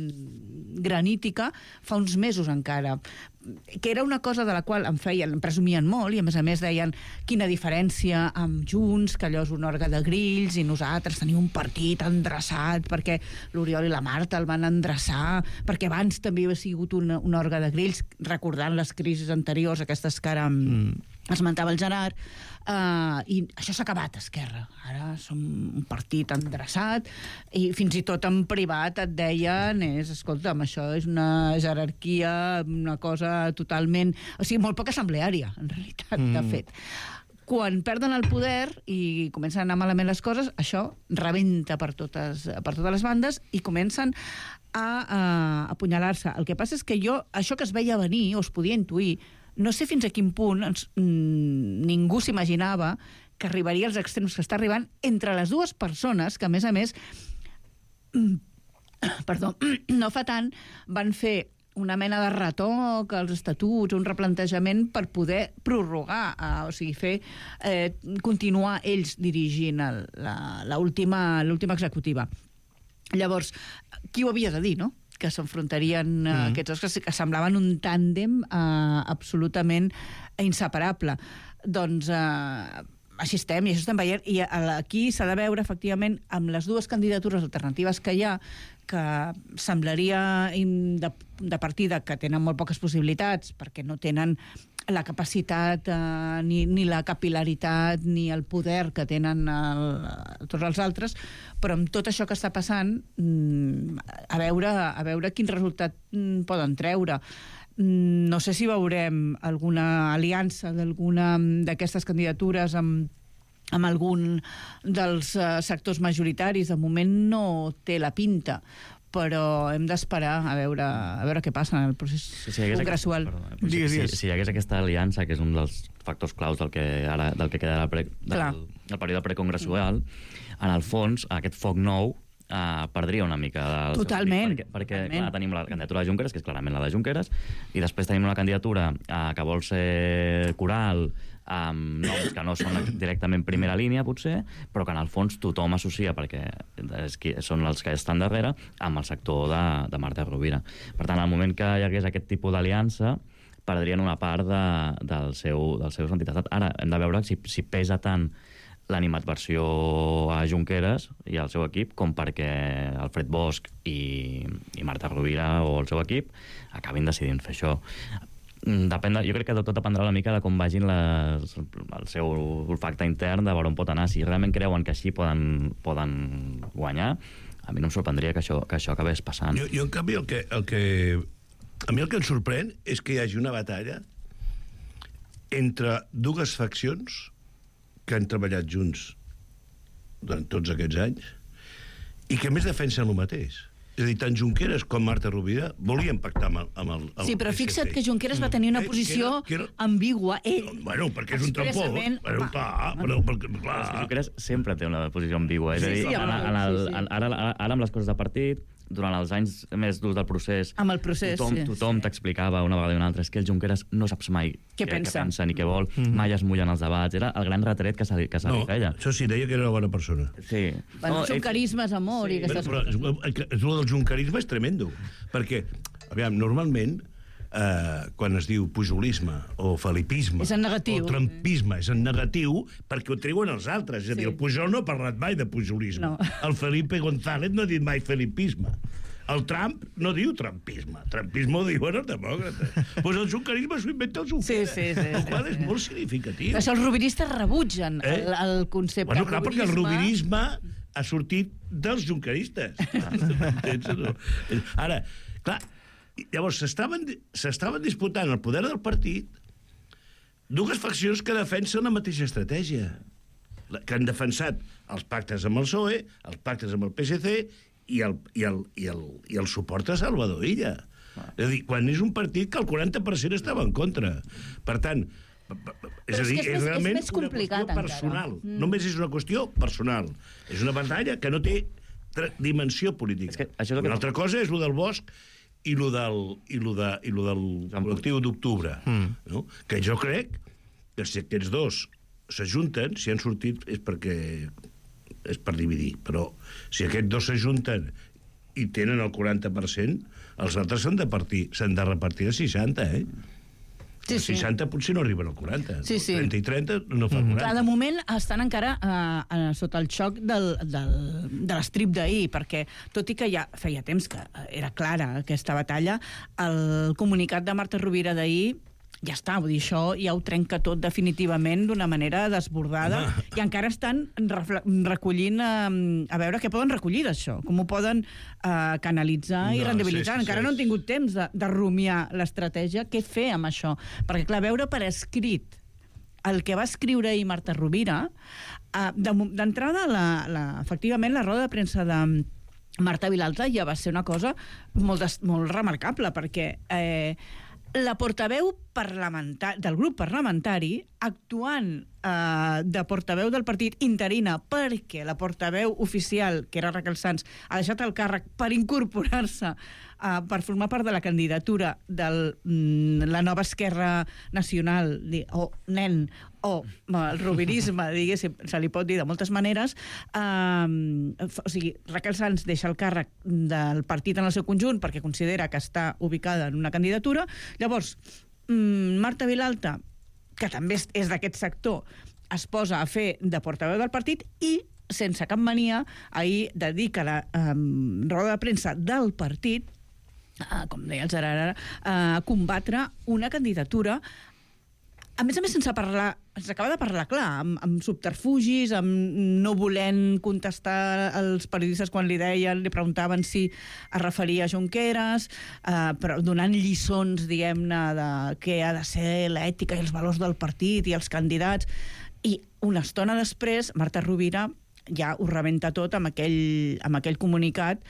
F: mm, granítica fa uns mesos encara, que era una cosa de la qual em feien, em presumien molt, i a més a més deien quina diferència amb Junts, que allò és un òrgan de grills, i nosaltres tenim un partit endreçat, perquè l'Oriol i la Marta el van endreçar, perquè abans també havia sigut un, un òrgan de grills, recordant les crisis anteriors, aquestes que ara mm. esmentava el Gerard, uh, i això s'ha acabat, Esquerra. Ara som un partit endreçat, i fins i tot en privat et deien, és, escolta'm, això és una jerarquia, una cosa totalment... O sigui, molt poc assembleària, en realitat, mm. de fet. Quan perden el poder i comencen a anar malament les coses, això rebenta per totes, per totes les bandes i comencen a, a apunyalar-se. El que passa és que jo, això que es veia venir, o es podia intuir, no sé fins a quin punt ens, mm, ningú s'imaginava que arribaria als extrems que està arribant entre les dues persones que, a més a més, mm, perdó, no fa tant, van fer una mena de retoc als estatuts, un replantejament per poder prorrogar, eh, o sigui, fer eh, continuar ells dirigint el, la, la última, l'última executiva. Llavors, qui ho havia de dir, no?, que s'enfrontarien uh, mm. aquests dos, que, que semblaven un tàndem uh, absolutament inseparable. Doncs uh, així estem, i això estem veient, i aquí s'ha de veure, efectivament, amb les dues candidatures alternatives que hi ha, que semblaria de, de partida que tenen molt poques possibilitats, perquè no tenen la capacitat, eh, ni, ni la capilaritat, ni el poder que tenen el, tots els altres, però amb tot això que està passant, a veure, a veure quin resultat poden treure. No sé si veurem alguna aliança d'alguna d'aquestes candidatures amb, amb algun dels uh, sectors majoritaris. De moment no té la pinta, però hem d'esperar a veure, a veure què passa en el procés
H: si, si
F: congressual.
H: Aquest, perdó, si, si, si hi hagués aquesta aliança, que és un dels factors claus del que, ara, del que queda del, pre, del, del període precongressual, en el fons, aquest foc nou Uh, perdria una mica del
F: totalment,
H: perquè, perquè
F: totalment.
H: Clar, tenim la candidatura de Junqueras, que és clarament la de Junqueras, i després tenim una candidatura uh, que vol ser coral, amb noms que no són directament primera línia, potser, però que en el fons tothom associa, perquè és qui, són els que estan darrere, amb el sector de, de Marta Rovira. Per tant, al moment que hi hagués aquest tipus d'aliança, perdrien una part de, del, seu, del seu sentit d'estat. Ara, hem de veure si, si pesa tant l'animadversió a Junqueras i al seu equip com perquè Alfred Bosch i, i Marta Rovira o el seu equip acabin decidint fer això. Depèn de, jo crec que tot dependrà una mica de com vagin les, el seu olfacte intern, de veure on pot anar. Si realment creuen que així poden, poden guanyar, a mi no em sorprendria que això, que això acabés passant.
E: Jo, jo en canvi, el que, el que A mi el que em sorprèn és que hi hagi una batalla entre dues faccions que han treballat junts durant tots aquests anys i que més defensen el mateix. És a dir, tant Junqueras com Marta Rovira volien pactar amb el, amb el, amb
F: sí, però fixa't que Junqueras va tenir una posició que era, que era... ambigua. Ell,
E: bueno, perquè és un trampó. Bueno, clar, però, perquè, clar.
H: Junqueras sempre té una posició ambigua. És a dir, sí, sí, en, en el, sí, sí. Ara, ara amb les coses de partit, durant els anys més durs del procés,
F: amb el procés
H: tothom,
F: sí,
H: tothom
F: sí. t'explicava
H: una vegada i una altra, és que el Junqueras no saps mai
F: què, què pensa.
H: Què pensa ni què vol, mm-hmm. mai es mullen els debats, era el gran retret que se, que se
E: no,
H: li feia.
E: Això sí, deia que era una bona persona.
H: Sí.
F: Bueno, no, juncarisme és amor sí. i aquestes
E: bueno, però, coses. Però el del juncarisme és tremendo, perquè, aviam, normalment, eh, quan es diu pujolisme o felipisme
F: és en negatiu.
E: o trumpisme és en negatiu perquè ho treuen els altres. És a dir, sí. el Pujol no ha parlat mai de pujolisme. No. El Felipe González no ha dit mai felipisme. El Trump no diu trumpisme. Trumpisme ho diuen els demòcrates. Doncs pues el juncarisme s'ho inventa el Junqueras.
F: Sí, sí, sí.
E: El qual és molt significatiu.
F: Això els rubinistes rebutgen eh? el, el concepte.
E: Bueno, clar, perquè el rubinisme ha sortit dels juncaristes. Ara, clar, llavors s'estaven s'estaven disputant el poder del partit dues faccions que defensen la mateixa estratègia, que han defensat els pactes amb el P S O E, els pactes amb el P S C i el, i el, i el, i el suport a Salvador Illa. Ah. És a dir, quan és un partit que el quaranta per cent estava en contra. Per tant, és a dir, és, és, és realment
F: és una qüestió
E: personal. Mm. Només és una qüestió personal. És una batalla que no té dimensió política. És que això és una que... altra cosa és lo del Bosch i lo del, i lo de, i lo del col·lectiu d'octubre. Mm. No? Que jo crec que si aquests dos s'ajunten, si han sortit és perquè és per dividir, però si aquests dos s'ajunten i tenen el quaranta per cent, els altres s'han de partir, s'han de repartir a seixanta, eh? Sí, sí. seixanta potser no arriben al quaranta.
F: Sí, sí.
E: trenta i trenta no fa quaranta.
F: Clar, de moment estan encara eh, sota el xoc del, del, de l'estrip d'ahir, perquè tot i que ja feia temps que era clara aquesta batalla, el comunicat de Marta Rovira d'ahir ja està, vull dir, això ja ho trenca tot definitivament d'una manera desbordada ah. i encara estan recollint eh, a veure què poden recollir d'això, com ho poden eh, canalitzar no, i rendibilitzar. Sí, sí, encara sí. no han tingut temps de, de rumiar l'estratègia, què fer amb això, perquè clar, veure per escrit el que va escriure ahir Marta Rovira, eh, d'entrada la, la, efectivament la roda de premsa de Marta Vilalta ja va ser una cosa molt, des, molt remarcable, perquè eh, la portaveu del grup parlamentari, actuant eh, de portaveu del partit interina perquè la portaveu oficial, que era Raquel Sans, ha deixat el càrrec per incorporar-se eh, per formar part de la candidatura de mm, la nova Esquerra Nacional, o nen, o el rubinisme, diguéssim, se li pot dir de moltes maneres. Eh, o sigui, Raquel Sans deixa el càrrec del partit en el seu conjunt perquè considera que està ubicada en una candidatura. Llavors, Marta Vilalta, que també és d'aquest sector, es posa a fer de portaveu del partit i, sense cap mania, ahir dedica la um, roda de premsa del partit, uh, com deia el Gerard, uh, a combatre una candidatura, a més a més sense parlar, ens acaba de parlar clar, amb, amb subterfugis, amb no volent contestar als periodistes quan li deien, li preguntaven si es referia a Junqueras, eh, però donant lliçons, diguem-ne, de què ha de ser l'ètica i els valors del partit i els candidats. I una estona després, Marta Rovira ja ho rebenta tot amb aquell, amb aquell comunicat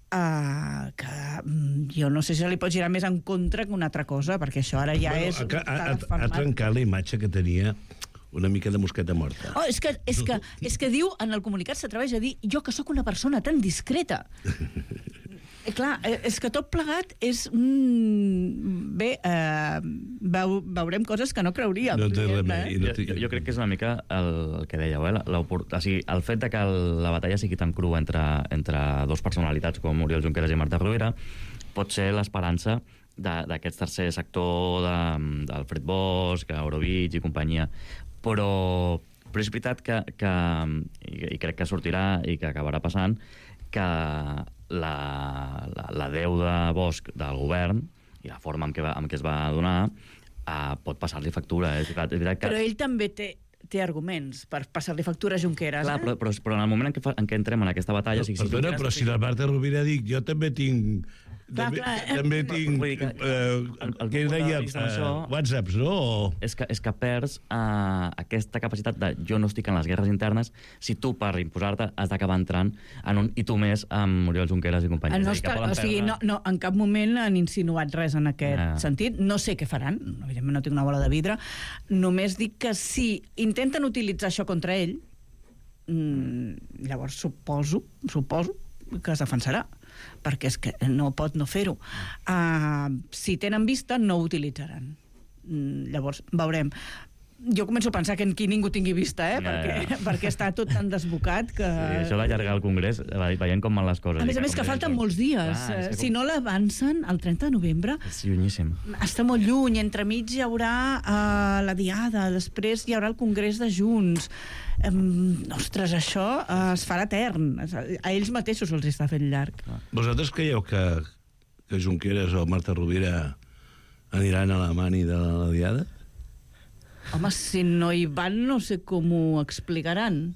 F: Uh, que um, jo no sé si li pot girar més en contra que una altra cosa, perquè això ara ja
E: bueno,
F: és...
E: Ha, ha, ha trencat la imatge que tenia una mica de mosqueta morta.
F: Oh, és, que, és, que, és que diu, en el comunicat s'atreveix a dir jo que sóc una persona tan discreta. Eh, clar, és que tot plegat és... Mm, bé, eh, veu, veurem coses que no creuríem.
E: No té remei.
H: Eh? Jo, jo crec que és una mica el, el que dèieu, eh? La, o sigui, el fet de que el, la batalla sigui tan crua entre, entre dos personalitats com Oriol Junqueras i Marta Rovira pot ser l'esperança d'aquest tercer sector de, d'Alfred Bosch, Eurovig i companyia. Però, però és veritat que, que i, i crec que sortirà i que acabarà passant, que la, la, la deu de Bosch del govern i la forma en què, va, en què es va donar eh, pot passar-li factura. Eh? És veritat que...
F: Però ell també té, té arguments per passar-li factura a Junqueras.
H: Clar,
F: eh?
H: però, però, però en el moment en què, fa, en què entrem en aquesta batalla...
E: No, si perdona, però si la Marta Rovira dic jo també tinc També,
F: clar, eh,
E: també tinc...
H: vull dir que-
E: Eh,
H: el- el
E: què
H: punt de
E: deia?
H: vista
E: Eh,
H: d'això-
E: whatsapps, no? O...
H: És que, és que perds uh, aquesta capacitat de jo no estic en les guerres internes si tu, per imposar-te, has d'acabar entrant en un i tu més amb Oriol Junqueras i companyia.
F: No
H: És a dir, que
F: està,
H: poden
F: o sigui, no,
H: perdre-
F: no, en cap moment han insinuat res en aquest
H: Ah.
F: sentit. No sé què faran, evidentment no tinc una bola de vidre. Només dic que si intenten utilitzar això contra ell, mmm, llavors suposo, suposo que es defensarà, perquè és que no pot no fer-ho. Uh, si tenen vista, no ho utilitzaran. Mm, llavors, veurem. Jo començo a pensar que aquí ningú tingui vista, eh?
H: Ja,
F: perquè,
H: ja.
F: perquè està tot tan desbocat que...
H: Sí, això d'allargar el Congrés, ve- veient com van les coses.
F: A més a
H: i
F: més que
H: com
F: falten
H: deien,
F: molts dies.
H: clar, és
F: Eh,
H: que
F: Si
H: com-
F: no l'avancen, el trenta de novembre,
H: És llunyíssim.
F: està molt lluny. Entremig hi haurà uh, la Diada, després hi haurà el Congrés de Junts. Um, ostres, això uh, es farà etern. A ells mateixos els està fent llarg.
E: Vosaltres creieu que, que Junqueras o Marta Rovira aniran a la mani de la Diada?
F: Home, si no hi van, no sé com ho explicaran.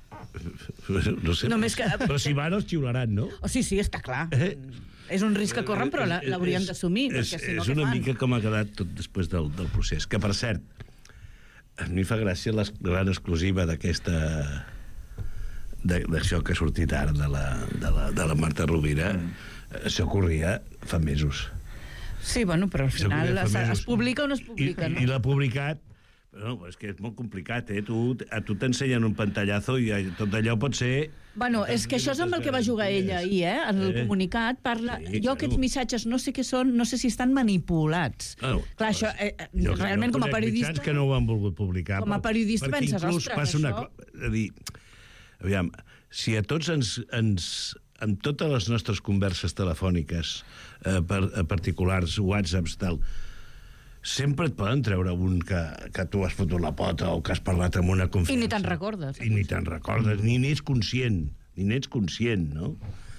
E: No sé,
F: Només que-
E: però si van els xiularan, no?
F: Oh, sí, sí, està clar.
E: Eh?
F: És un risc que corren, però la- l'haurien
E: És-
F: d'assumir,
E: és,
F: perquè si no,
E: és
F: què
E: una
F: fan?
E: mica com ha quedat tot després del, del procés. Que, per cert, a mi fa gràcia la gran exclusiva d'aquesta de- d'això que ha sortit ara de la, de la, de la Marta Rovira. Mm. Això corria fa mesos.
F: Sí, bueno, però al
E: Això
F: final
E: corria fa
F: es,
E: mesos.
F: es publica o no es
E: I,
F: publica,
E: i,
F: no?
E: i l'ha publicat. Però no, és que és molt complicat, eh? Tu, a tu t'ensenyen un pantallazo i tot allò pot ser...
F: Bueno, és que això és amb el que va jugar ella ahir, eh? En el
E: Eh.
F: comunicat parla...
E: Sí,
F: jo
E: claro.
F: aquests missatges no sé què són, no sé si estan manipulats.
E: Bueno,
F: Clar, això, eh, eh,
E: jo que
F: realment,
E: no
F: com a
E: conec
F: periodista...
E: mitjans que no ho han volgut publicar.
F: Com a
E: però-
F: periodista
E: perquè
F: penses,
E: inclús
F: ostres,
E: passa una
F: això-
E: co- És a dir, aviam, si a tots ens... ens amb totes les nostres converses telefòniques, eh, per, eh, particulars, whatsapps, tal, sempre et poden treure un que, que tu has fotut la pota o que has parlat amb una
F: I
E: conferència.
F: ni te'n recordes.
E: I ni te'n recordes, ni n'ets conscient, ni n'ets conscient, no?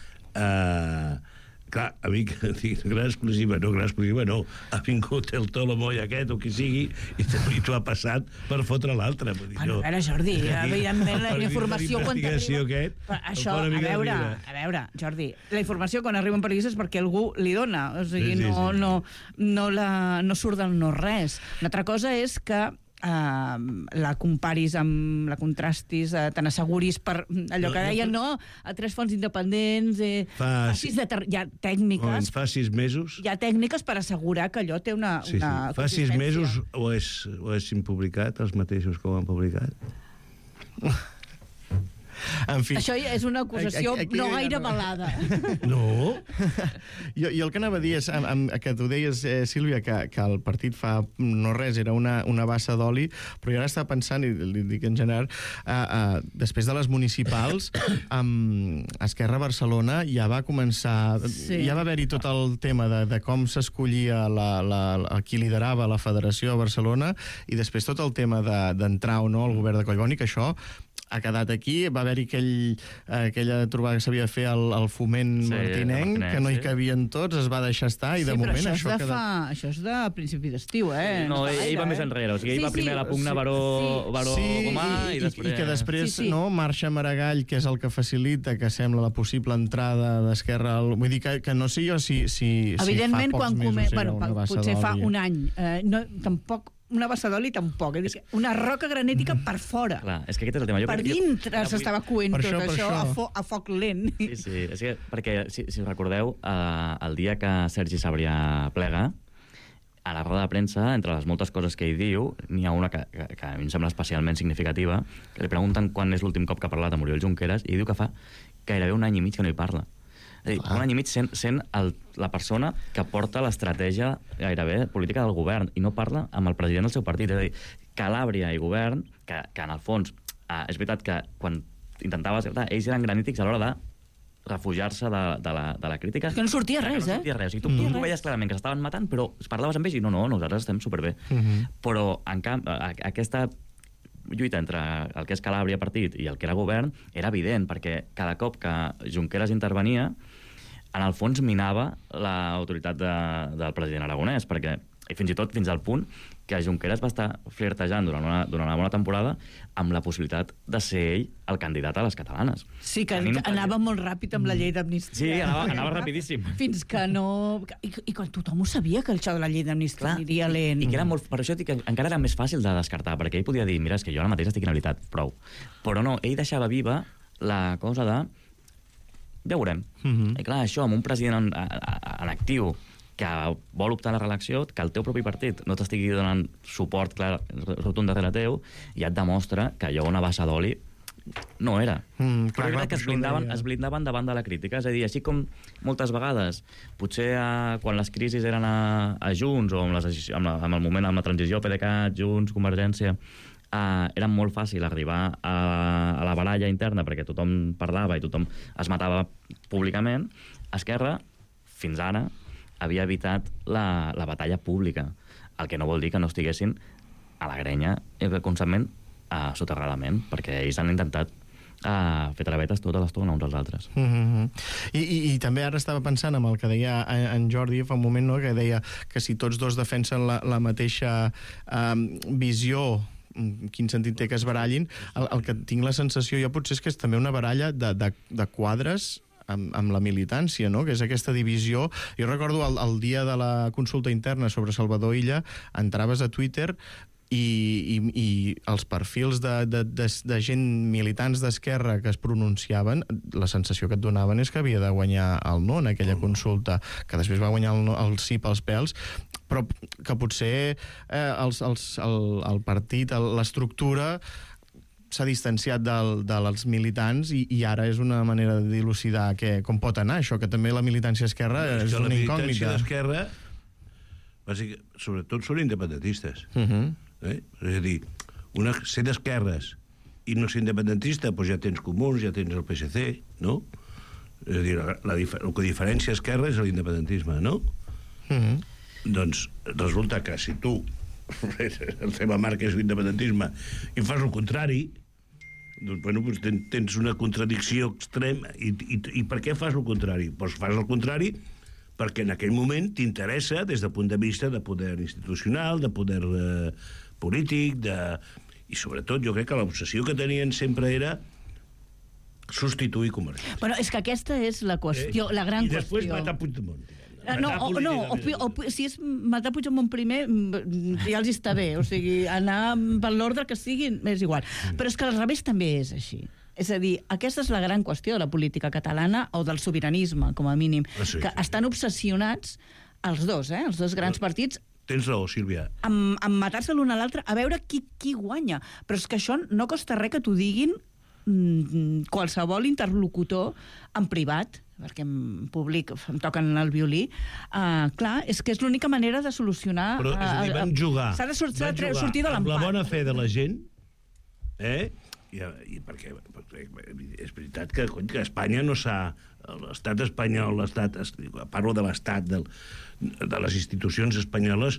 E: Uh, clar, a mi, que dic, gran exclusiva, no, gran exclusiva, no. Ha vingut el Tolomoy aquest o qui sigui i t'ho ha passat per fotre l'altre. Vull dir,
F: Bueno,
E: no.
F: a veure, Jordi,
E: És a dir,
F: evidentment
E: el
F: la
E: periodisme
F: informació quan
E: d'investigació
F: t'arriba...
E: aquest,
F: Però
E: em
F: això,
E: fa una
F: a
E: mica de
F: veure,
E: riure.
F: a veure, Jordi, la informació quan arriba un periodista és perquè algú li dona, o sigui,
E: Sí, sí,
F: no,
E: sí.
F: no, no, la, no surt del no-res. Una altra cosa és que Uh, la comparis amb la contrastis, uh, te n'asseguris per allò
E: No,
F: que
E: no,
F: deien, no, a tres fonts independents, eh,
E: Fa-
F: facis de ter- hi ha
E: Quan
F: tècniques,
E: fa sis mesos...
F: hi ha tècniques per assegurar que allò té una,
E: Sí, sí.
F: una
E: Fa sis
F: consistència.
E: mesos ho és, ho és publicat, els mateixos que ho han publicat.
C: En fi...
F: Això és una acusació
C: Aquí- aquí
F: no
C: ja
F: gaire
C: no-
F: balada.
E: No?
C: Jo, jo el que anava a dir és, amb, amb, que tu deies, eh, Sílvia, que, que el partit fa no res, era una, una bassa d'oli, però jo ara estava pensant, i li dic en general, eh, eh, després de les municipals, amb Esquerra Barcelona ja va començar...
F: Sí.
C: Ja va haver-hi tot el tema de, de com s'escollia la, la, la, qui liderava la Federació a Barcelona, i després tot el tema de- d'entrar o no al govern de Collboni, que això ha quedat aquí, va haver-hi aquell, eh, aquella trobada que s'havia de fer al, al foment
H: Sí,
C: martinenc,
H: Martinenc,
C: que no hi
H: sí.
C: cabien tots, es va deixar estar, i de
F: sí, però
C: moment
F: això és,
C: això
F: de
C: queda...
F: fa, això és de principi d'estiu, eh?
H: No,
F: està
H: ell, ell
F: gaire,
H: va més
F: eh?
H: enrere. O sigui, ell
F: Sí,
H: va primer
F: sí,
H: a la pugna
F: sí,
H: Baró,
F: sí.
H: Baró
C: Sí,
H: Gomà
C: i,
H: i,
C: i,
H: després...
C: i que després
F: Sí, sí.
C: no marxa Maragall, que és el que facilita, que sembla la possible entrada d'Esquerra al... Vull dir que, que no sé jo si, si,
F: Evidentment,
C: si fa pocs
F: quan
C: mesos
F: come...
C: era
F: bueno,
C: una bassa
F: potser fa
C: d'oli.
F: un any. Eh, no, tampoc una bassa d'oli tampoc. És que una roca granètica per fora.
H: Clar, és que aquest és el tema. Jo
F: Per
H: crec que-
F: dintre
H: jo-
F: s'estava coent
C: Per
F: tot
C: això, per
F: això,
C: això.
F: a, fo a foc lent.
H: Sí, sí, és que, perquè, si, si us recordeu, eh, el dia que Sergi Sabrià plega, a la roda de premsa, entre les moltes coses que ell diu, n'hi ha una que, que, que a mi em sembla especialment significativa, que li pregunten quan és l'últim cop que ha parlat amb Oriol Junqueras, i diu que fa gairebé un any i mig que no hi parla. És a dir,
C: Ah.
H: un any i mig sent, sent el, la persona que porta l'estratègia gairebé política del govern i no parla amb el president del seu partit. És a dir, Calàbria i govern, que, que en el fons eh, és veritat que quan intentava acertar, ells eren granítics a l'hora de refugiar-se de, de, la, de la crítica.
F: És que no sortia res,
H: no
F: eh?
H: sortia res. O sigui, tu,
F: No sortia
H: tu
F: res.
H: veies clarament que s'estaven matant, però parlaves amb ells i no, no, nosaltres estem superbé.
C: Mhm.
H: Però, en canvi, aquesta lluita entre el que és Calàbria partit i el que era govern era evident, perquè cada cop que Junqueras intervenia, en el fons minava l'autoritat de, del president aragonès, perquè I fins i tot fins al punt que Junqueras va estar flirtejant durant una, durant una bona temporada amb la possibilitat de ser ell el candidat a les catalanes.
F: Sí, que
H: Tenint
F: anava molt ràpid amb la llei d'amnistia.
H: Sí, anava, anava rapidíssim.
F: Fins que no... I, i quan tothom ho sabia, que el xou de la llei d'amnistia aniria lent.
H: I que era molt... Per això dic que encara era més fàcil de descartar, perquè ell podia dir, mira, és que jo ara mateix estic inhabilitat, prou. Però no, ell deixava viva la cosa de... Ja veurem.
C: Mhm.
H: I clar, això, amb un president en, en actiu que vol optar a la reelecció, que el teu propi partit no t'estigui donant suport clar, rotund darrere teu, ja et demostra que allò una bassa d'oli no era.
C: Mm, clar,
H: Però jo
C: clar,
H: crec que es
C: per això ho
H: blindaven,
C: deia.
H: es blindaven davant de la crítica. És a dir, així com moltes vegades, potser a, quan les crisis eren a, a Junts, o amb, les, amb, la, amb el moment, amb la transició PDeCAT, Junts, Convergència, Uh, era molt fàcil arribar a, a la baralla interna perquè tothom parlava i tothom es matava públicament. Esquerra, fins ara, havia evitat la, la batalla pública, el que no vol dir que no estiguessin a la grenya i constantment uh, soterradament, perquè ells han intentat uh, fer travetes tota l'estona uns als altres.
C: Mm -hmm. I, i, I també ara estava pensant amb el que deia en Jordi fa un moment, no? Que deia que si tots dos defensen la, la mateixa um, visió, quin sentit té que es barallin, el, el que tinc la sensació jo potser és que és també una baralla de, de, de quadres amb, amb la militància, no? Que és aquesta divisió. Jo recordo el, el dia de la consulta interna sobre Salvador Illa, entraves a Twitter i, i, i els perfils de, de, de, de gent militants d'Esquerra que es pronunciaven, la sensació que et donaven és que havia de guanyar el no en aquella consulta, que després va guanyar el, no, el sí pels pèls, però que potser eh, els, els, el, el partit, l'estructura s'ha distanciat del, dels militants i, i ara és una manera de dilucidar que, com pot anar això, que també la militància esquerra és, és una incògnita.
E: La militància d'Esquerra, bàsic, sobretot són independentistes.
C: Uh -huh.
E: eh? És a dir, una, ser d'esquerres i no ser independentista, doncs ja tens comuns, ja tens el P S C, no? És a dir, la, la, el que diferencia Esquerra és l'independentisme, no?
C: Uh -huh.
E: Doncs resulta que si tu el teva marca és l'independentisme i fas el contrari, doncs, bueno, doncs ten, tens una contradicció extrema. I, i, I per què fas el contrari? Doncs fas el contrari perquè en aquell moment t'interessa des del punt de vista de poder institucional, de poder eh, polític, de... i sobretot jo crec que l'obsessió que tenien sempre era substituir Convergència.
F: Bueno, és que aquesta és la qüestió, eh? la gran
E: I després
F: qüestió.
E: matar Puigdemont.
F: No, o, no o, o, o, si és matar Puigdemont primer, ja els està bé. O sigui, anar per l'ordre que sigui, és igual. Però és que al revés també és així. És a dir, aquesta és la gran qüestió de la política catalana o del sobiranisme, com a mínim,
E: ah, sí,
F: que
E: sí.
F: estan obsessionats els dos, eh, els dos grans partits,
E: Tens raó, Sílvia.
F: amb, amb matar-se l'un a l'altre, a veure qui, qui guanya. Però és que això no costa res que t'ho diguin mm, qualsevol interlocutor en privat, perquè en públic em toquen el violí. Uh, clar, és que és l'única manera de solucionar...
E: Però, és a dir, van jugar.
F: S'ha de sortir,
E: van jugar
F: sortir de
E: amb
F: l'empat.
E: la bona fe de la gent, eh? I, i perquè, perquè és veritat que, cony, que Espanya no s'ha... L'estat espanyol, l'estat... Parlo de l'estat, de, de les institucions espanyoles,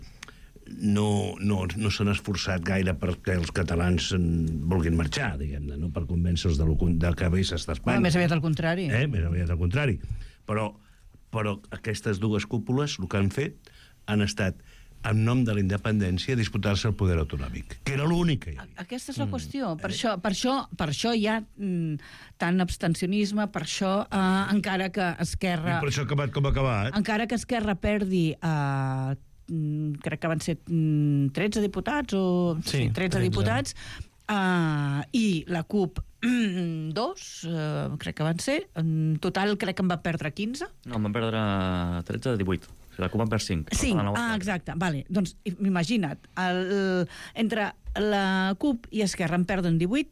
E: no, no, no s'han esforçat gaire perquè els catalans vulguin marxar, diguem-ne, no? Per convèncer-los de, de que bé s'està Espanya.
F: No, més aviat al contrari.
E: Eh? Més aviat al contrari. Però, però aquestes dues cúpules, el que han fet, han estat en nom de la independència, disputar-se el poder autonòmic, que era l'únic que hi havia.
F: Aquesta és la qüestió. Per, eh? això, per, això, per això hi ha mm, tant abstencionisme, per això, eh, encara que Esquerra...
E: I per això ha acabat com ha acabat.
F: Encara que Esquerra perdi... Eh, crec que van ser tretze diputats o sí, tretze, tretze diputats uh, i la CUP dos, uh, crec que van ser en total crec que en van perdre quinze.
H: No, en van perdre tretze de divuit. O sigui, la CUP en perd cinc.
F: cinc, ah, exacte. Vale. Doncs imagina't, el, entre la CUP i Esquerra en perden divuit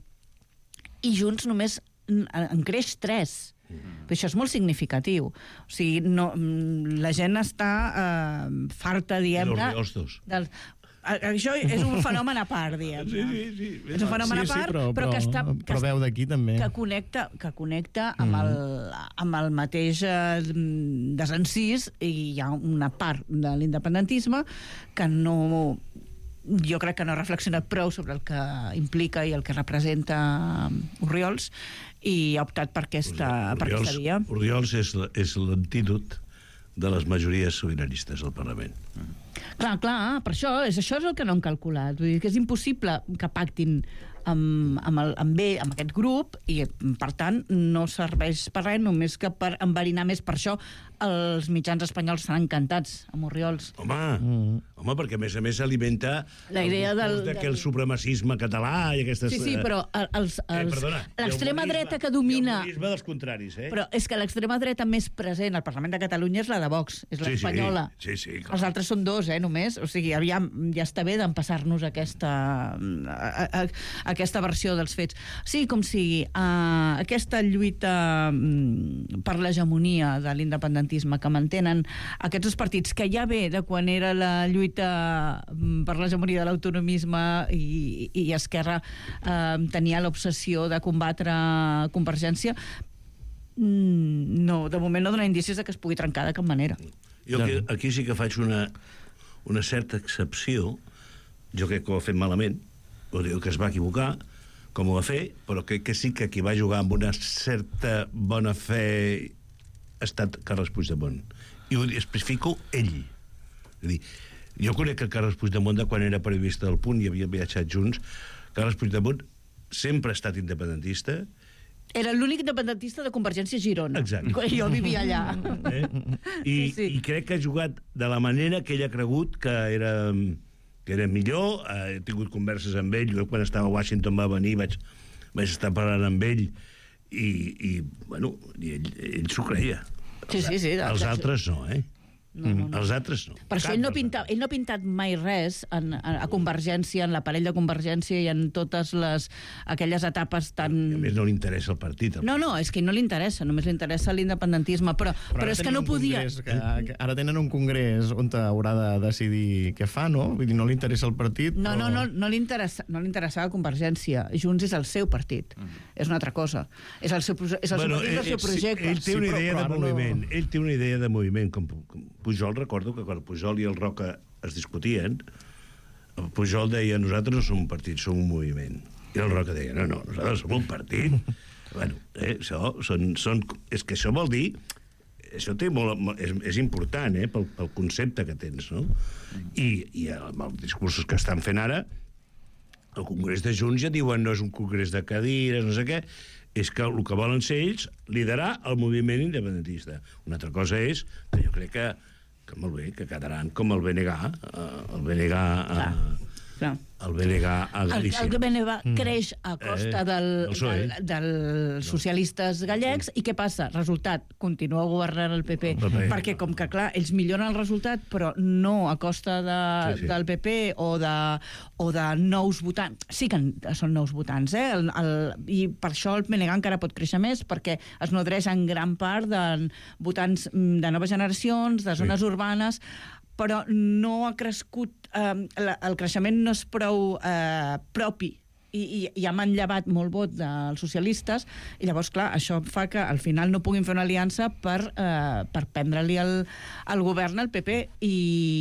F: i Junts només en, en creix tres. Mm. Però això és molt significatiu. O sigui, no, la gent està eh, farta, diguem-ne...
E: Els dos.
F: Del, això és un fenomen a part, diguem-ne.
E: Sí, sí, sí.
F: És un fenomen
C: sí,
F: a part,
C: sí, però,
F: però, però que està... Que,
C: però veu d'aquí, també.
F: Que connecta, que connecta amb, mm. el, amb el mateix eh, desencís, i hi ha una part de l'independentisme que no... jo crec que no ha reflexionat prou sobre el que implica i el que representa Orriols i ha optat per aquesta, per aquesta via.
E: Orriols és, és l'antídot de les majories sobiranistes al Parlament.
F: Clar, clar, per això, és, això és el que no han calculat. Vull dir que és impossible que pactin amb, amb, el, amb ell, amb aquest grup, i per tant no serveix per res, només que per enverinar més. Per això els mitjans espanyols estan encantats amb Orriols.
E: Home, mm. home, perquè a més a més s'alimenta
F: la idea del,
E: de que
F: del...
E: el supremacisme català i aquestes...
F: Sí, sí, però els, els,
E: eh, perdona,
F: l'extrema dreta que domina...
E: El monisme dels contraris, eh?
F: Però és que l'extrema dreta més present al Parlament de Catalunya és la de Vox, és l'espanyola.
E: Sí, sí, sí,
F: els altres són dos, eh, només. O sigui, aviam, ja està bé d'empassar-nos aquesta, a, a, aquesta versió dels fets. Sí, com sigui, uh, aquesta lluita um, per l'hegemonia de l'independentisme que mantenen aquests dos partits, que ja ve de quan era la lluita per l'hegemonia de l'autonomisme i, i Esquerra eh, tenia l'obsessió de combatre Convergència, no, de moment no dona indicis de que es pugui trencar de cap manera.
E: Jo aquí, aquí sí que faig una, una certa excepció. Jo crec que ho ha fet malament, o diu que es va equivocar, com ho va fer, però crec que sí que qui va jugar amb una certa bona fe ha estat Carles Puigdemont. I ho especifico ell. És a dir, jo conec que Carles Puigdemont, de quan era periodista del Punt i havia viatjat junts, Carles Puigdemont sempre ha estat independentista.
F: Era l'únic independentista de Convergència a Girona.
E: Exacte.
F: Jo vivia allà.
E: Eh? I, sí, sí. I crec que ha jugat de la manera que ell ha cregut que era, que era millor. He tingut converses amb ell. Jo, quan estava a Washington, va venir, vaig, vaig estar parlant amb ell i, i bueno, i ell, ell s'ho creia.
F: Sí, sí, sí.
E: Els altres no, eh? No, no, no. Els altres no.
F: Per això ell no, pinta, ell no ha pintat mai res en, a, a Convergència, en l'aparell de Convergència i en totes les, aquelles etapes tan...
E: I a més no li interessa el partit. El
F: no, no, és que no li interessa, només li interessa l'independentisme, però, però, però és que no podia...
C: Que, que ara tenen un congrés on haurà de decidir què fa, no? Vull dir, no li interessa el partit,
F: no,
C: però...
F: No, no, no, li interessa, no li interessava Convergència. Junts és el seu partit. Mm. És una altra cosa. És el seu, és el
E: bueno,
F: seu, ell,
E: és el seu
F: projecte.
E: Ell té una
C: sí,
E: idea
C: però,
E: de
C: però
E: moviment.
C: no...
E: Ell té una idea de moviment, com, com Pujol, recordo que quan Pujol i el Roca es discutien, el Pujol deia, nosaltres no som un partit, som un moviment. I el Roca deia, no, no, nosaltres som un partit. Bueno, eh, això són, són, és que això vol dir, això té molt, és, és important, eh, pel, pel concepte que tens, no? I, i amb els discursos que estan fent ara, el Congrés de Junts ja diuen no és un congrés de cadires, no sé què, és que el que volen ser ells liderar el moviment independentista. Una altra cosa és que jo crec que, que molt bé, que quedaran com el B N G, eh, el B N G a,
F: Clar.
E: el B N G a Galícia.
F: El, el B N G mm. creix a costa
E: eh,
F: del,
E: del
F: del, dels socialistes gallecs, i què passa? Resultat, continua governant el P P,
E: el P P.
F: perquè com que, clar, ells milloren el resultat, però no a costa de, sí, sí. del P P o de, o de nous votants. Sí que són nous votants, eh? El, el, i per això el B N G encara pot créixer més, perquè es nodreix en gran part de votants de noves generacions, de zones sí. urbanes, però no ha crescut, eh, el creixement no és prou eh, propi, i, i, i ha manllevat molt vot dels socialistes, i llavors, clar, això fa que al final no puguin fer una aliança per, eh, per prendre-li el, el govern al P P, i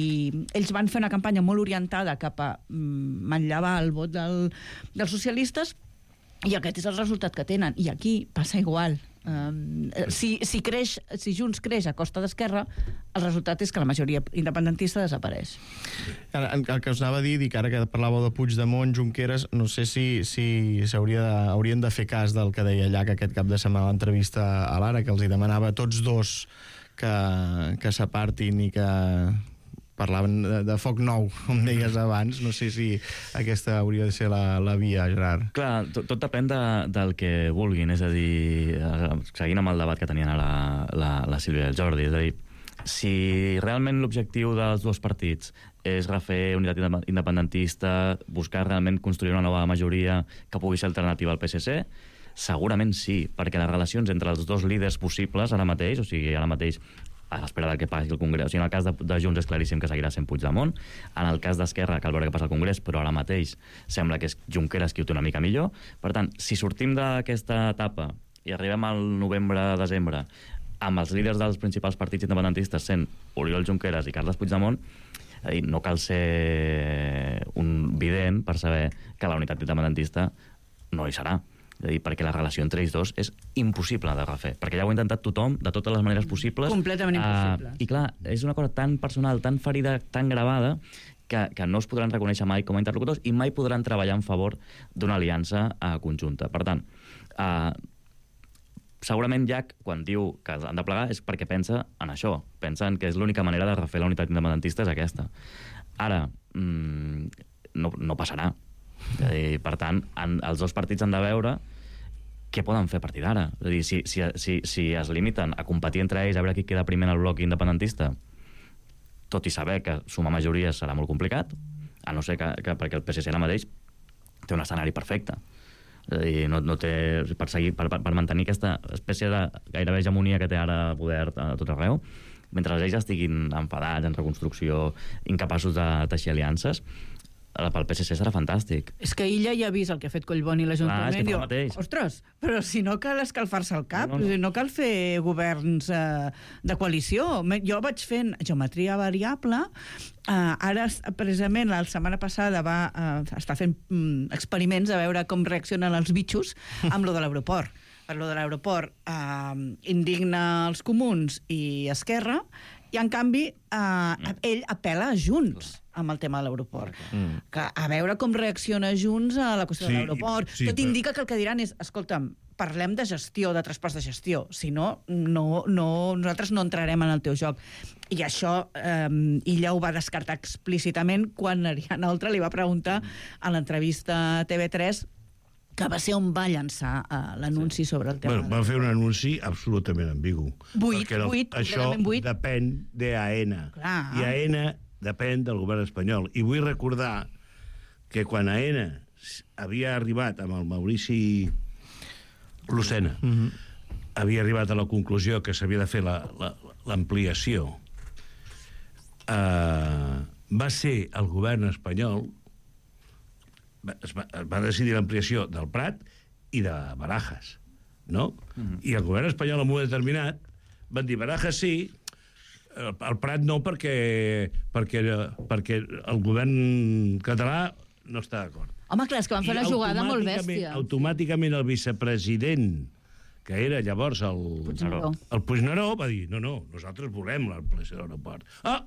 F: ells van fer una campanya molt orientada cap a mm, manllevar el vot del, dels socialistes, i aquest és el resultat que tenen. I aquí passa igual. Um, si, si, creix, si Junts creix a costa d'Esquerra, el resultat és que la majoria independentista desapareix.
C: El, el que us anava a dir, dic, ara que parlàveu de Puigdemont, Junqueras, no sé si, si s'hauria de, haurien de fer cas del que deia allà, que aquest cap de setmana a l'entrevista a l'Ara, que els hi demanava a tots dos que, que s'apartin i que parlaven de, de foc nou, com deies abans. No sé si aquesta hauria de ser la, la via, Gerard.
H: Clar, tot, tot depèn de, del que vulguin, és a dir, seguint amb el debat que tenien ara la, la, la Sílvia i el Jordi, és a dir, si realment l'objectiu dels dos partits és refer unitat independentista, buscar realment construir una nova majoria que pugui ser alternativa al P S C, segurament sí, perquè les relacions entre els dos líders possibles ara mateix, o sigui, ara mateix a l'espera del que passi el Congrés. O sigui, en el cas de, de Junts és claríssim que seguirà sent Puigdemont. En el cas d'Esquerra, cal veure què passa al Congrés, però ara mateix sembla que és Junqueras qui ho té una mica millor. Per tant, si sortim d'aquesta etapa i arribem al novembre-desembre amb els líders dels principals partits independentistes sent Oriol Junqueras i Carles Puigdemont, eh, no cal ser un vident per saber que la unitat independentista no hi serà. És a dir, perquè la relació entre ells dos és impossible de refer, perquè ja ho ha intentat tothom de totes les maneres possibles.
F: Completament impossible.
H: Uh, I clar, és una cosa tan personal, tan ferida, tan gravada, que, que no es podran reconèixer mai com a interlocutors i mai podran treballar en favor d'una aliança uh, conjunta. Per tant, uh, segurament Jack, quan diu que han de plegar, és perquè pensa en això. Pensa en que és l'única manera de refer la unitat independentista és aquesta. Ara, mmm, no, no passarà. És a dir, per tant, han, els dos partits han de veure què poden fer a partir d'ara. És a dir, si, si, si, si es limiten a competir entre ells, a veure qui queda primer en el bloc independentista, tot i saber que sumar majories serà molt complicat, a no ser que, que perquè el P S C ara mateix té un escenari perfecte. És a dir, no, no té, per, seguir, per, per mantenir aquesta espècie de gairebé hegemonia que té ara poder a tot arreu, mentre ells estiguin enfadats, en reconstrucció, incapaços de teixir aliances, pel P S C serà fantàstic.
F: És que ella ja ha vist el que ha fet Collboni i l'Ajuntament.
H: Clar, és que fa
F: Diu,
H: el mateix.
F: ostres, però si no cal escalfar-se el cap, no, no, no. no cal fer governs eh, de coalició. Jo vaig fent geometria variable, eh, ara precisament la setmana passada va eh, estar fent mm, experiments a veure com reaccionen els bitxos amb lo de l'aeroport. Per lo de l'aeroport eh, indigna els comuns i Esquerra, i en canvi eh, ell apel·la a Junts amb el tema de l'aeroport. Mm. Que a veure com reacciona Junts a la qüestió sí, de l'aeroport. Sí, Tot però... indica que el que diran és, escolta'm, parlem de gestió, de traspàs de gestió. Si no, no, no, nosaltres no entrarem en el teu joc. I això eh, ella ho va descartar explícitament quan Ariadna Oltra li va preguntar a l'entrevista a T V tres que va ser on va llançar uh, l'anunci sí. sobre el tema.
E: Bueno, va fer un anunci absolutament ambigu.
F: Buit,
E: el,
F: buit,
E: això
F: buit.
E: depèn d'AENA.
F: Clar.
E: I AENA depèn del govern espanyol. I vull recordar que quan AENA havia arribat amb el Maurici Lucena, mm -hmm. havia arribat a la conclusió que s'havia de fer l'ampliació, eh, va ser el govern espanyol es va, es va decidir l'ampliació del Prat i de Barajas, no? Mm-hmm. I el govern espanyol en un moment determinat van dir Barajas sí, el, el Prat no perquè, perquè, perquè el govern català no està d'acord.
F: Home, clar, és que van fer una jugada molt bèstia.
E: Automàticament el vicepresident, que era llavors el
F: Puigneró,
E: el Puigneró va dir, no, no, nosaltres volem l'ampliació de l'aeroport. Ah!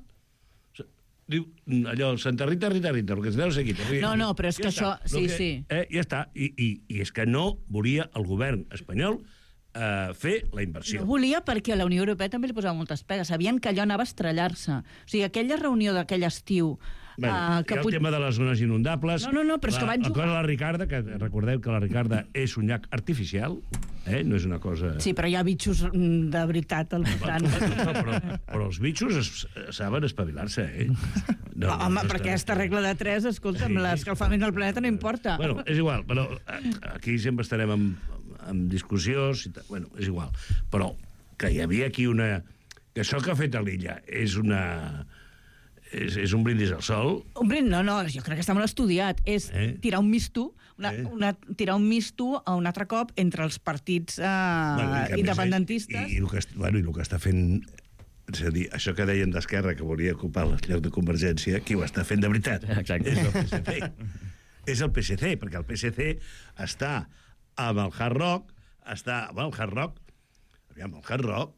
E: Diu, allò, Santa Rita, Rita, Rita, el que es deu seguir.
F: No, no, però és
E: ja
F: que
E: està.
F: això... Sí,
E: que,
F: sí.
E: Eh, ja està. I, i, I és que no volia el govern espanyol eh, fer la inversió.
F: No volia perquè la Unió Europea també li posava moltes pegues. Sabien que allò anava a estrellar-se. O sigui, aquella reunió d'aquell estiu...
E: Bueno,
F: uh, que
E: hi ha el
F: pot...
E: tema de les zones inundables.
F: No, no, no, però és que van
E: jugar... La cosa de la Ricarda, que recordeu que la Ricarda és un llac artificial, eh? No és una cosa...
F: Sí, però hi ha bitxos de veritat al voltant.
E: No, no, però, però els bitxos es, saben espavilar-se, eh?
F: No, no, home, no per aquesta regla de tres, escolta'm, sí. L'escalfament del planeta no importa.
E: Bueno, és igual, però aquí sempre estarem amb, amb discussions, i bueno, és igual. Però que hi havia aquí una... Que això que ha fet a l'illa és una... És, és un brindis al sol.
F: Un brindis, no, no, jo crec que està molt estudiat. És eh? tirar un misto, una, eh? una, tirar un misto a un altre cop entre els partits eh, bueno, independentistes.
E: I, i, el que, bueno, i el que està fent... És a dir, això que deien d'Esquerra, que volia ocupar el lloc de Convergència, qui ho està fent de veritat?
H: Exacte.
E: És el P S C. És el P S C, perquè el P S C està amb el Hard Rock, està amb el Hard Rock, aviam, el Hard Rock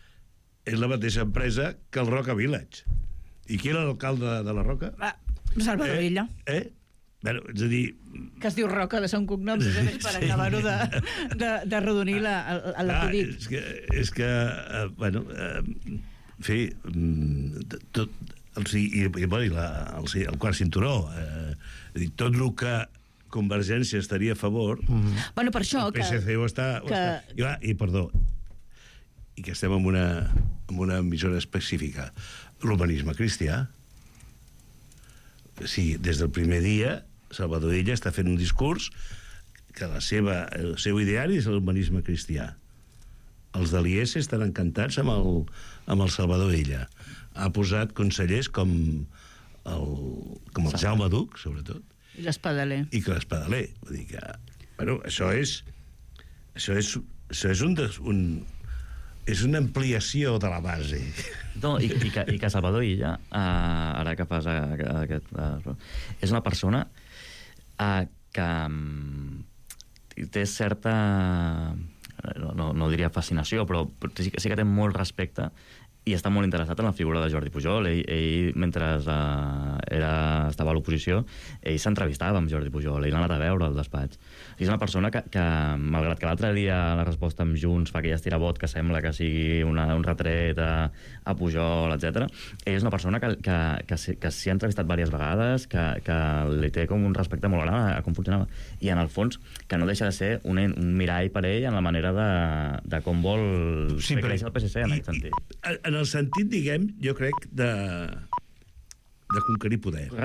E: és la mateixa empresa que el Roca Village. I qui era l'alcalde de la Roca?
F: Va, Salvador Illa.
E: Eh? eh? Bueno, és a dir...
F: Que es diu Roca, de ser un cognom, sí, per sí. acabar-ho de, de, de rodonir l'acudit.
E: Ah, és que, és que uh, bueno, uh, en fi, tot, el, i, i, i la, el, el quart cinturó, eh, tot el que Convergència estaria a favor,
F: mm-hmm. bueno, per això,
E: el P S C
F: que,
E: ho està... Ho
F: que...
E: està i, va, I, perdó, i que estem en una, en una emissora específica. L'humanisme cristià. Sí, des del primer dia, Salvador Illa està fent un discurs que la seva, el seu ideari és l'humanisme cristià. Els de l'I E S estan encantats amb el, amb el Salvador Illa. Ha posat consellers com el, com el Jaume Duc, sobretot.
F: I l'Espadaler.
E: I que l'Espadaler. Vull dir que, bueno, això és això és, això és un, des, un és una ampliació de la base.
H: No, i, i, que, i que Salvador Illa, uh, ara que fas uh, aquest... Uh, és una persona uh, que, um, té certa... No, no, no diria fascinació, però sí que, sí que té molt respecte i està molt interessat en la figura de Jordi Pujol. Ell, ell mentre uh, era, estava a l'oposició, ell s'entrevistava amb Jordi Pujol, ell l'ha anat a veure al despatx. I és una persona que, que malgrat que l'altre dia la resposta amb Junts fa aquell estirabot que sembla que sigui una, un retret a, a Pujol, etcètera, ell és una persona que, que, que, que s'hi ha entrevistat diverses vegades, que, que li té com un respecte molt gran a, a com funcionava. I en el fons, que no deixa de ser un, un mirall per ell en la manera de, de com vol
E: sí,
H: fer créixer el P S C, en aquest sentit.
E: En el sentit, diguem, jo crec, de, de conquerir poder.